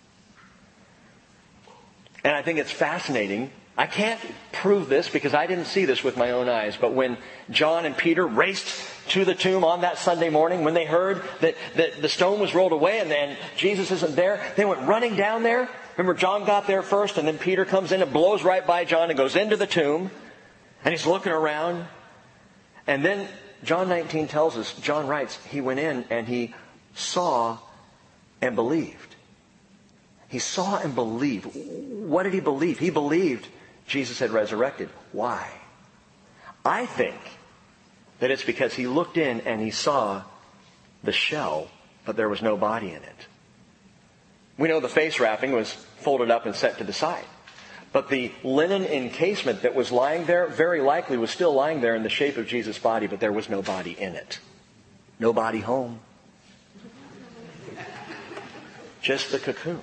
And I think it's fascinating. I can't prove this because I didn't see this with my own eyes. But when John and Peter raced to the tomb on that Sunday morning, when they heard that the stone was rolled away and Jesus isn't there, they went running down there. Remember, John got there first, and then Peter comes in and blows right by John and goes into the tomb. And he's looking around. And then John 19 tells us, John writes, he went in and he saw and believed. He saw and believed. What did he believe? He believed Jesus had resurrected. Why? I think that it's because he looked in and he saw the shell, but there was no body in it. We know the face wrapping was folded up and set to the side. But the linen encasement that was lying there very likely was still lying there in the shape of Jesus' body, but there was no body in it. No body home. Just the cocoon.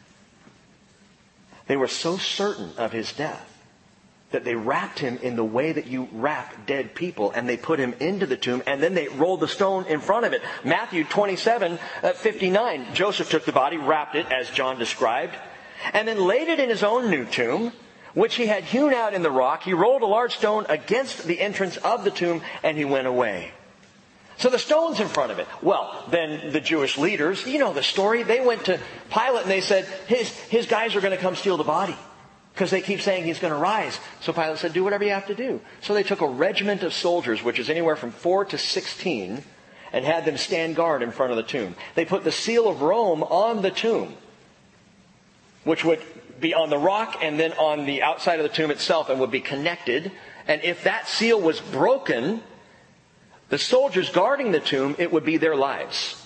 They were so certain of his death that they wrapped him in the way that you wrap dead people, and they put him into the tomb, and then they rolled the stone in front of it. Matthew 27:59. Joseph took the body, wrapped it as John described, and then laid it in his own new tomb, which he had hewn out in the rock. He rolled a large stone against the entrance of the tomb, and he went away. So the stone's in front of it. Well, then the Jewish leaders, you know the story, they went to Pilate and they said, his guys are going to come steal the body, because they keep saying he's going to rise. So Pilate said, do whatever you have to do. So they took a regiment of soldiers, which is anywhere from 4 to 16, and had them stand guard in front of the tomb. They put the seal of Rome on the tomb, which would be on the rock and then on the outside of the tomb itself and would be connected. And if that seal was broken, the soldiers guarding the tomb, it would be their lives.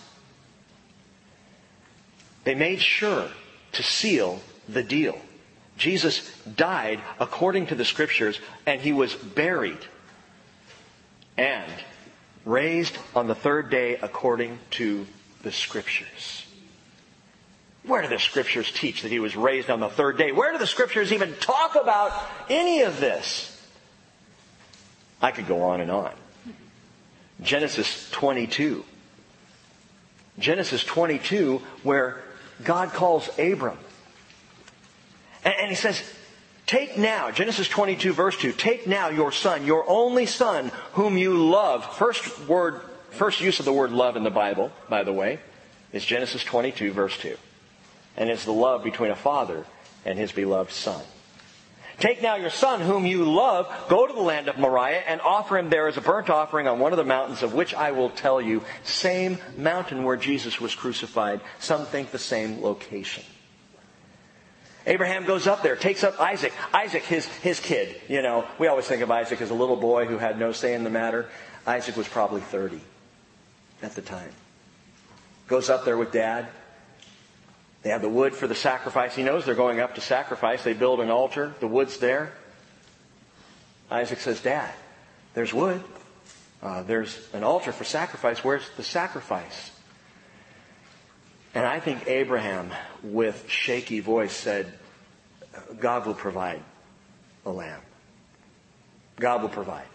They made sure to seal the deal. Jesus died according to the Scriptures, and he was buried and raised on the third day according to the Scriptures. Where do the Scriptures teach that he was raised on the third day? Where do the Scriptures even talk about any of this? I could go on and on. Genesis 22. Genesis 22, where God calls Abram. And he says, take now, Genesis 22 verse 2, take now your son, your only son, whom you love. First use of the word love in the Bible, by the way, is Genesis 22 verse 2. And it's the love between a father and his beloved son. Take now your son, whom you love, go to the land of Moriah, and offer him there as a burnt offering on one of the mountains of which I will tell you. Same mountain where Jesus was crucified. Some think the same location. Abraham goes up there, takes up Isaac. Isaac, his kid. You know, we always think of Isaac as a little boy who had no say in the matter. Isaac was probably 30 at the time. Goes up there with Dad. They have the wood for the sacrifice. He knows they're going up to sacrifice. They build an altar. The wood's there. Isaac says, Dad, there's wood. There's an altar for sacrifice. Where's the sacrifice? And I think Abraham, with shaky voice, said, God will provide a lamb. God will provide.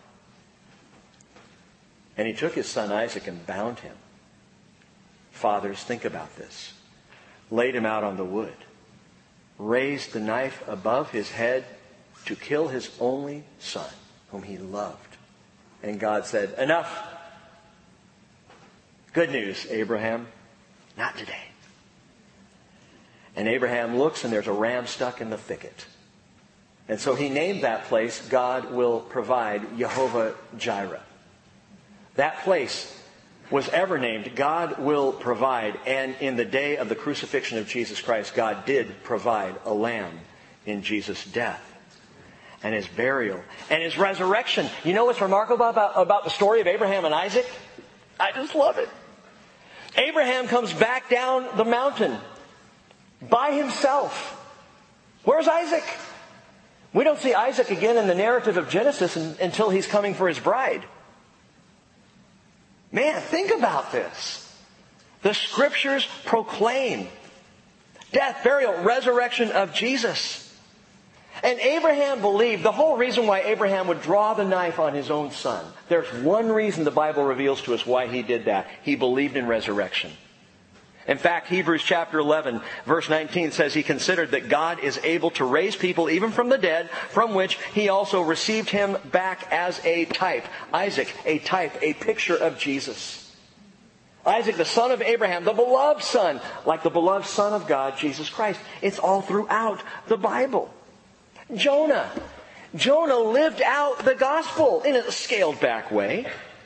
And he took his son Isaac and bound him. Fathers, think about this. Laid him out on the wood. Raised the knife above his head to kill his only son, whom he loved. And God said, enough. Good news, Abraham. Not today. And Abraham looks, and there's a ram stuck in the thicket. And so he named that place, God will provide, Jehovah Jireh. That place was ever named, God will provide. And in the day of the crucifixion of Jesus Christ, God did provide a lamb in Jesus' death and His burial and His resurrection. You know what's remarkable about the story of Abraham and Isaac? I just love it. Abraham comes back down the mountain by himself. Where's Isaac? We don't see Isaac again in the narrative of Genesis until he's coming for his bride. Man, think about this. The Scriptures proclaim death, burial, resurrection of Jesus. And Abraham believed, the whole reason why Abraham would draw the knife on his own son, there's one reason the Bible reveals to us why he did that. He believed in resurrection. In fact, Hebrews chapter 11, verse 19 says he considered that God is able to raise people even from the dead, from which he also received him back as a type. Isaac, a type, a picture of Jesus. Isaac, the son of Abraham, the beloved son, like the beloved Son of God, Jesus Christ. It's all throughout the Bible. Jonah lived out the gospel in a scaled back way.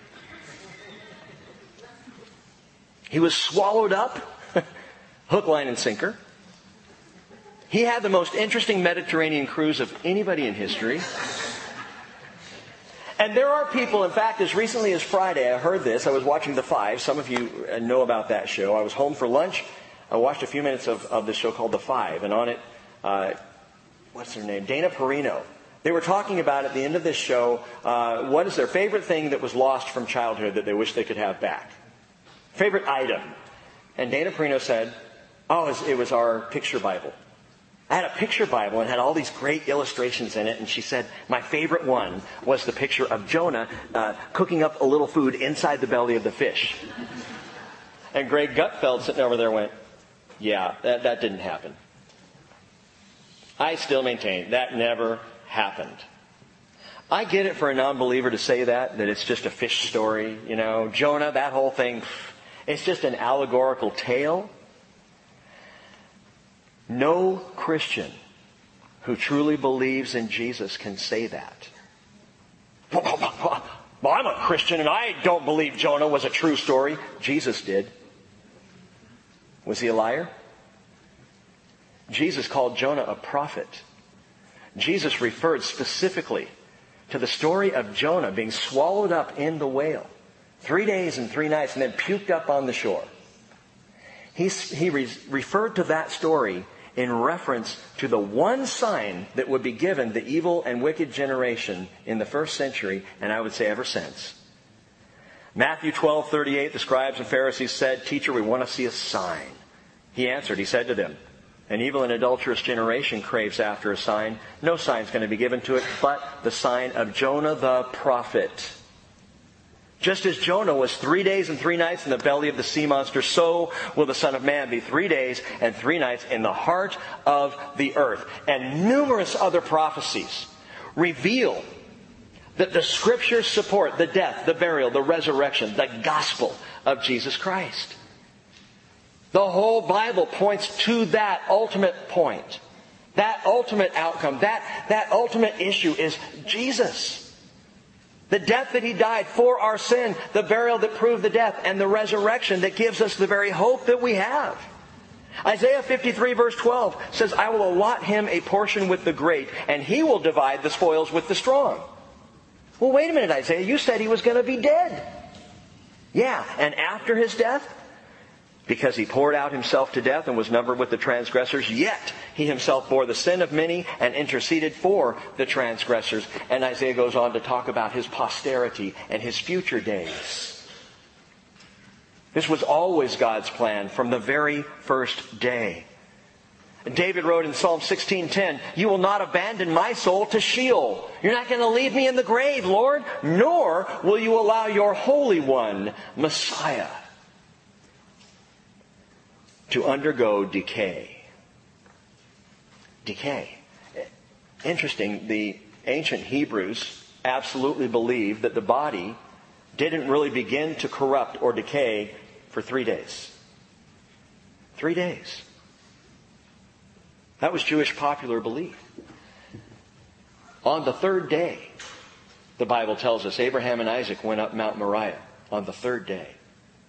He was swallowed up, hook, line, and sinker. He had the most interesting Mediterranean cruise of anybody in history. And there are people, in fact, as recently as Friday, I heard this. I was watching The Five. Some of you know about that show. I was home for lunch. I watched a few minutes of this show called The Five. And on it, what's her name? Dana Perino. They were talking about at the end of this show, what is their favorite thing that was lost from childhood that they wish they could have back? Favorite item. And Dana Perino said, it was our picture Bible. I had a picture Bible and had all these great illustrations in it. And she said, my favorite one was the picture of Jonah cooking up a little food inside the belly of the fish. And Greg Gutfeld sitting over there went, yeah, that didn't happen. I still maintain that never happened. I get it for a non-believer to say that it's just a fish story. You know, Jonah, that whole thing, it's just an allegorical tale. No Christian who truly believes in Jesus can say that. Well, I'm a Christian and I don't believe Jonah was a true story. Jesus did. Was he a liar? Jesus called Jonah a prophet. Jesus referred specifically to the story of Jonah being swallowed up in the whale 3 days and 3 nights and then puked up on the shore. He referred to that story in reference to the one sign that would be given the evil and wicked generation in the first century, and I would say ever since. Matthew 12:38, the scribes and Pharisees said, "Teacher, we want to see a sign." He answered, he said to them, "An evil and adulterous generation craves after a sign. No sign is going to be given to it but the sign of Jonah the prophet. Just as Jonah was 3 days and 3 nights in the belly of the sea monster, so will the Son of Man be 3 days and 3 nights in the heart of the earth." And numerous other prophecies reveal that the Scriptures support the death, the burial, the resurrection, the gospel of Jesus Christ. The whole Bible points to that ultimate point. That ultimate outcome. That ultimate issue is Jesus. The death that He died for our sin, the burial that proved the death, and the resurrection that gives us the very hope that we have. Isaiah 53 verse 12 says, "I will allot him a portion with the great, and he will divide the spoils with the strong." Well, wait a minute, Isaiah. You said he was going to be dead. Yeah, and after his death, because he poured out himself to death and was numbered with the transgressors, yet he himself bore the sin of many and interceded for the transgressors. And Isaiah goes on to talk about his posterity and his future days. This was always God's plan from the very first day. David wrote in Psalm 16:10, "You will not abandon my soul to Sheol. You're not going to leave me in the grave, Lord, nor will you allow your Holy One, Messiah, to undergo decay." Decay. Interesting, the ancient Hebrews absolutely believed that the body didn't really begin to corrupt or decay for 3 days. 3 days. That was Jewish popular belief. On the third day, the Bible tells us, Abraham and Isaac went up Mount Moriah on the third day.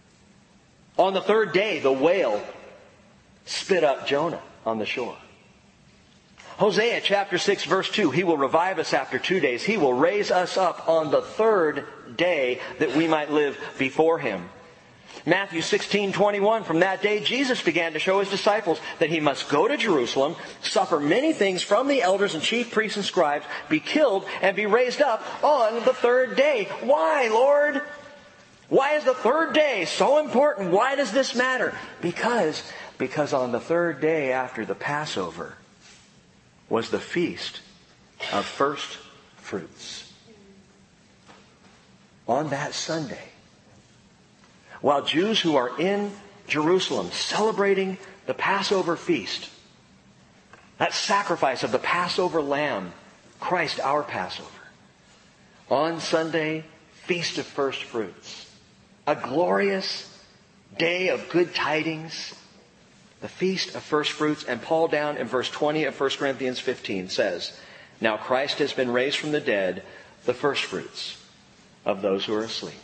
On the third day, the whale spit up Jonah on the shore. Hosea chapter 6 verse 2, He will revive us after 2 days. He will raise us up on the third day that we might live before Him. Matthew 16:21, from that day Jesus began to show His disciples that He must go to Jerusalem, suffer many things from the elders and chief priests and scribes, be killed, and be raised up on the third day. Why, Lord? Why is the third day so important? Why does this matter? Because on the third day after the Passover was the feast of first fruits. On that Sunday, while Jews who are in Jerusalem celebrating the Passover feast, that sacrifice of the Passover lamb, Christ our Passover, on Sunday, feast of first fruits, a glorious day of good tidings, the feast of first fruits. And Paul down in verse 20 of 1 Corinthians 15 says, now Christ has been raised from the dead, the first fruits of those who are asleep.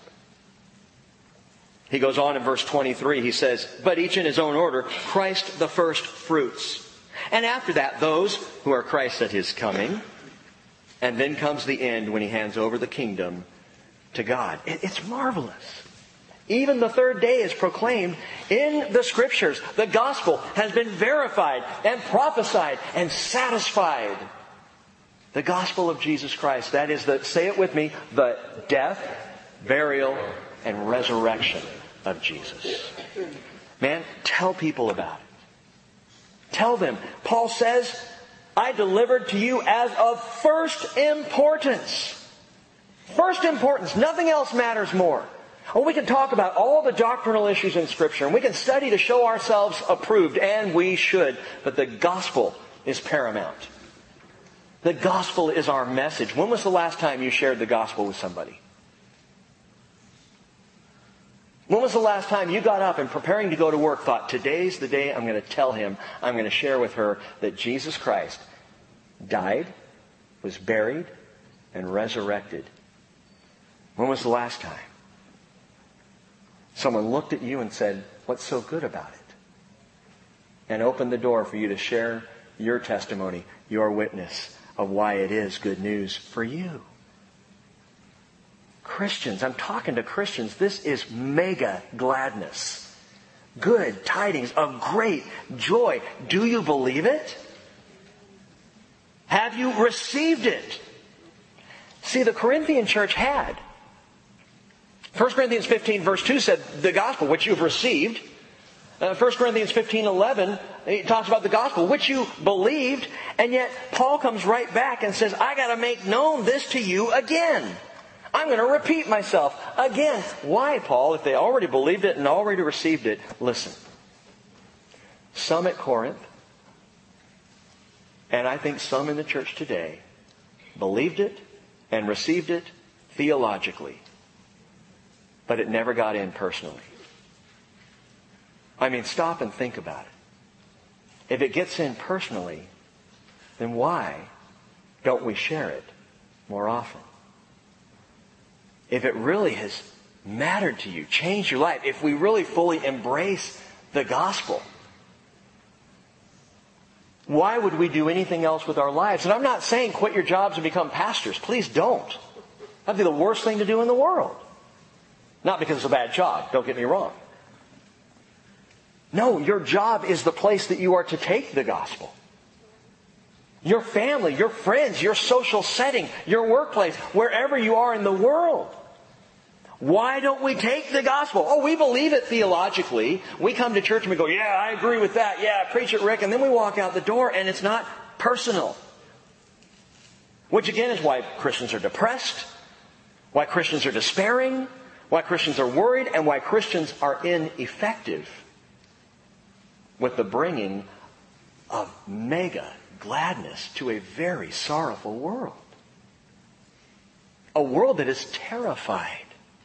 He goes on in verse 23, he says, but each in his own order, Christ the first fruits. And after that, those who are Christ at His coming. And then comes the end when He hands over the kingdom to God. It's marvelous. Even the third day is proclaimed in the Scriptures. The gospel has been verified and prophesied and satisfied. The gospel of Jesus Christ. That is say it with me, the death, burial, and resurrection of Jesus. Man, tell people about it. Tell them. Paul says, I delivered to you as of first importance. First importance. Nothing else matters more. Oh, we can talk about all the doctrinal issues in Scripture, and we can study to show ourselves approved, and we should. But the gospel is paramount. The gospel is our message. When was the last time you shared the gospel with somebody? When was the last time you got up and preparing to go to work thought, today's the day I'm going to tell him, I'm going to share with her that Jesus Christ died, was buried, and resurrected? When was the last time someone looked at you and said, what's so good about it? And opened the door for you to share your testimony, your witness of why it is good news for you. Christians, I'm talking to Christians, this is mega gladness. Good tidings of great joy. Do you believe it? Have you received it? See, the Corinthian church had. 1 Corinthians 15 verse 2 said, the gospel which you've received. 1 Corinthians 15:11, he talks about the gospel which you believed. And yet Paul comes right back and says, I got to make known this to you again. I'm going to repeat myself again. Why, Paul? If they already believed it and already received it, listen. Some at Corinth, and I think some in the church today, believed it and received it theologically. But it never got in personally. I mean, stop and think about it. If it gets in personally, then why don't we share it more often? If it really has mattered to you, changed your life, if we really fully embrace the gospel, why would we do anything else with our lives? And I'm not saying quit your jobs and become pastors. Please don't. That'd be the worst thing to do in the world. Not because it's a bad job, don't get me wrong. No, your job is the place that you are to take the gospel. Your family, your friends, your social setting, your workplace, wherever you are in the world. Why don't we take the gospel? Oh, we believe it theologically. We come to church and we go, yeah, I agree with that. Yeah, preach it, Rick. And then we walk out the door and it's not personal. Which again is why Christians are depressed, why Christians are despairing, why Christians are worried, and why Christians are ineffective with the bringing of mega gladness to a very sorrowful world. A world that is terrified.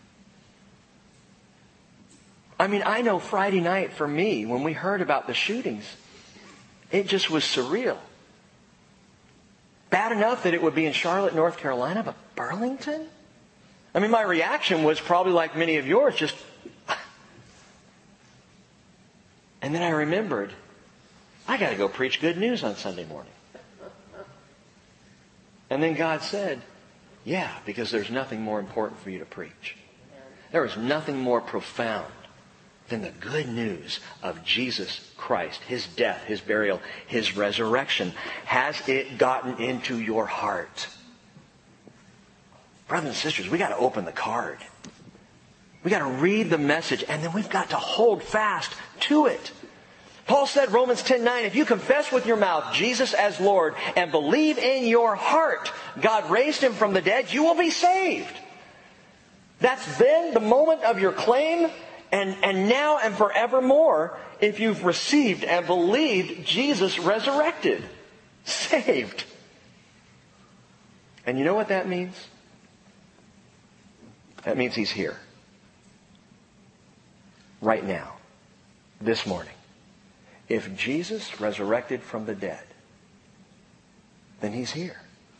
I mean, I know Friday night for me, when we heard about the shootings, it just was surreal. Bad enough that it would be in Charlotte, North Carolina, but Burlington? I mean, my reaction was probably like many of yours, just, And then I remembered, I got to go preach good news on Sunday morning. And then God said, yeah, because there's nothing more important for you to preach. There is nothing more profound than the good news of Jesus Christ, His death, His burial, His resurrection. Has it gotten into your heart? Brothers and sisters, we got to open the card. We got to read the message, and then we've got to hold fast to it. Paul said, Romans 10:9, if you confess with your mouth Jesus as Lord and believe in your heart God raised Him from the dead, you will be saved. That's then the moment of your claim, and now and forevermore, if you've received and believed Jesus resurrected. Saved. And you know what that means? That means He's here. Right now. This morning. If Jesus resurrected from the dead, then He's here.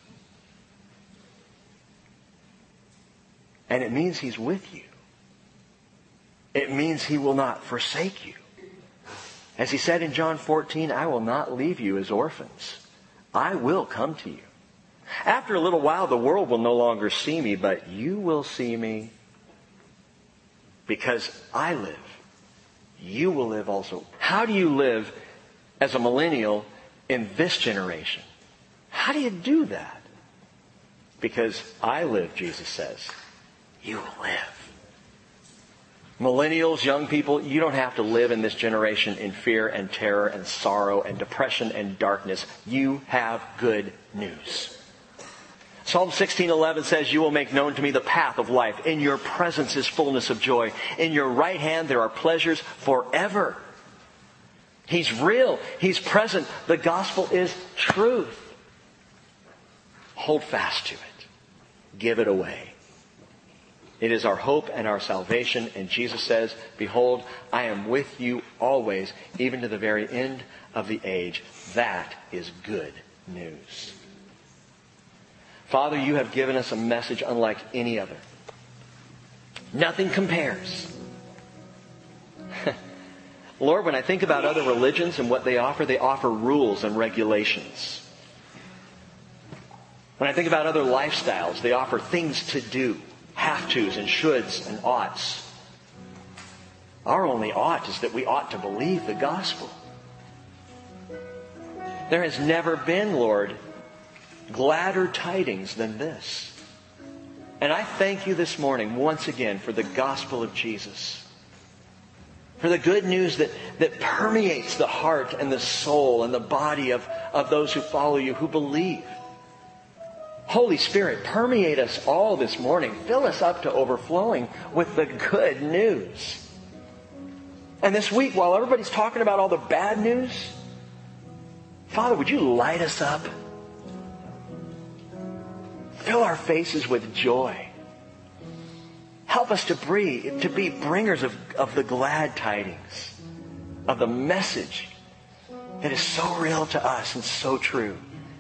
And it means He's with you. It means He will not forsake you. As He said in John 14, I will not leave you as orphans. I will come to you. After a little while, the world will no longer see me, but you will see me because I live. You will live also. How do you live as a millennial in this generation? How do you do that? Because I live, Jesus says. You will live. Millennials, young people, you don't have to live in this generation in fear and terror and sorrow and depression and darkness. You have good news. Psalm 16:11 says, you will make known to me the path of life. In your presence is fullness of joy. In your right hand there are pleasures forever. He's real. He's present. The gospel is truth. Hold fast to it. Give it away. It is our hope and our salvation. And Jesus says, behold, I am with you always, even to the very end of the age. That is good news. Father, you have given us a message unlike any other. Nothing compares. Lord, when I think about other religions and what they offer rules and regulations. When I think about other lifestyles, they offer things to do, have-tos and shoulds and oughts. Our only ought is that we ought to believe the gospel. There has never been, Lord, gladder tidings than this. And I thank you this morning once again for the gospel of Jesus. For the good news that permeates the heart and the soul and the body of those who follow you, who believe. Holy Spirit, permeate us all this morning. Fill us up to overflowing with the good news. And this week, while everybody's talking about all the bad news, Father, would you light us up? Fill our faces with joy. Help us to be bringers of the glad tidings, of the message that is so real to us and so true.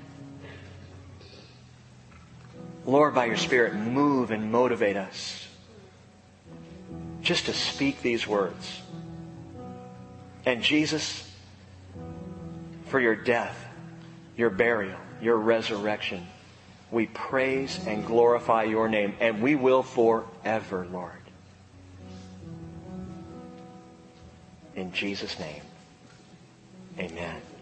Lord, by your Spirit, move and motivate us just to speak these words. And Jesus, for your death, your burial, your resurrection, we praise and glorify your name, and we will forever, Lord. In Jesus' name, amen.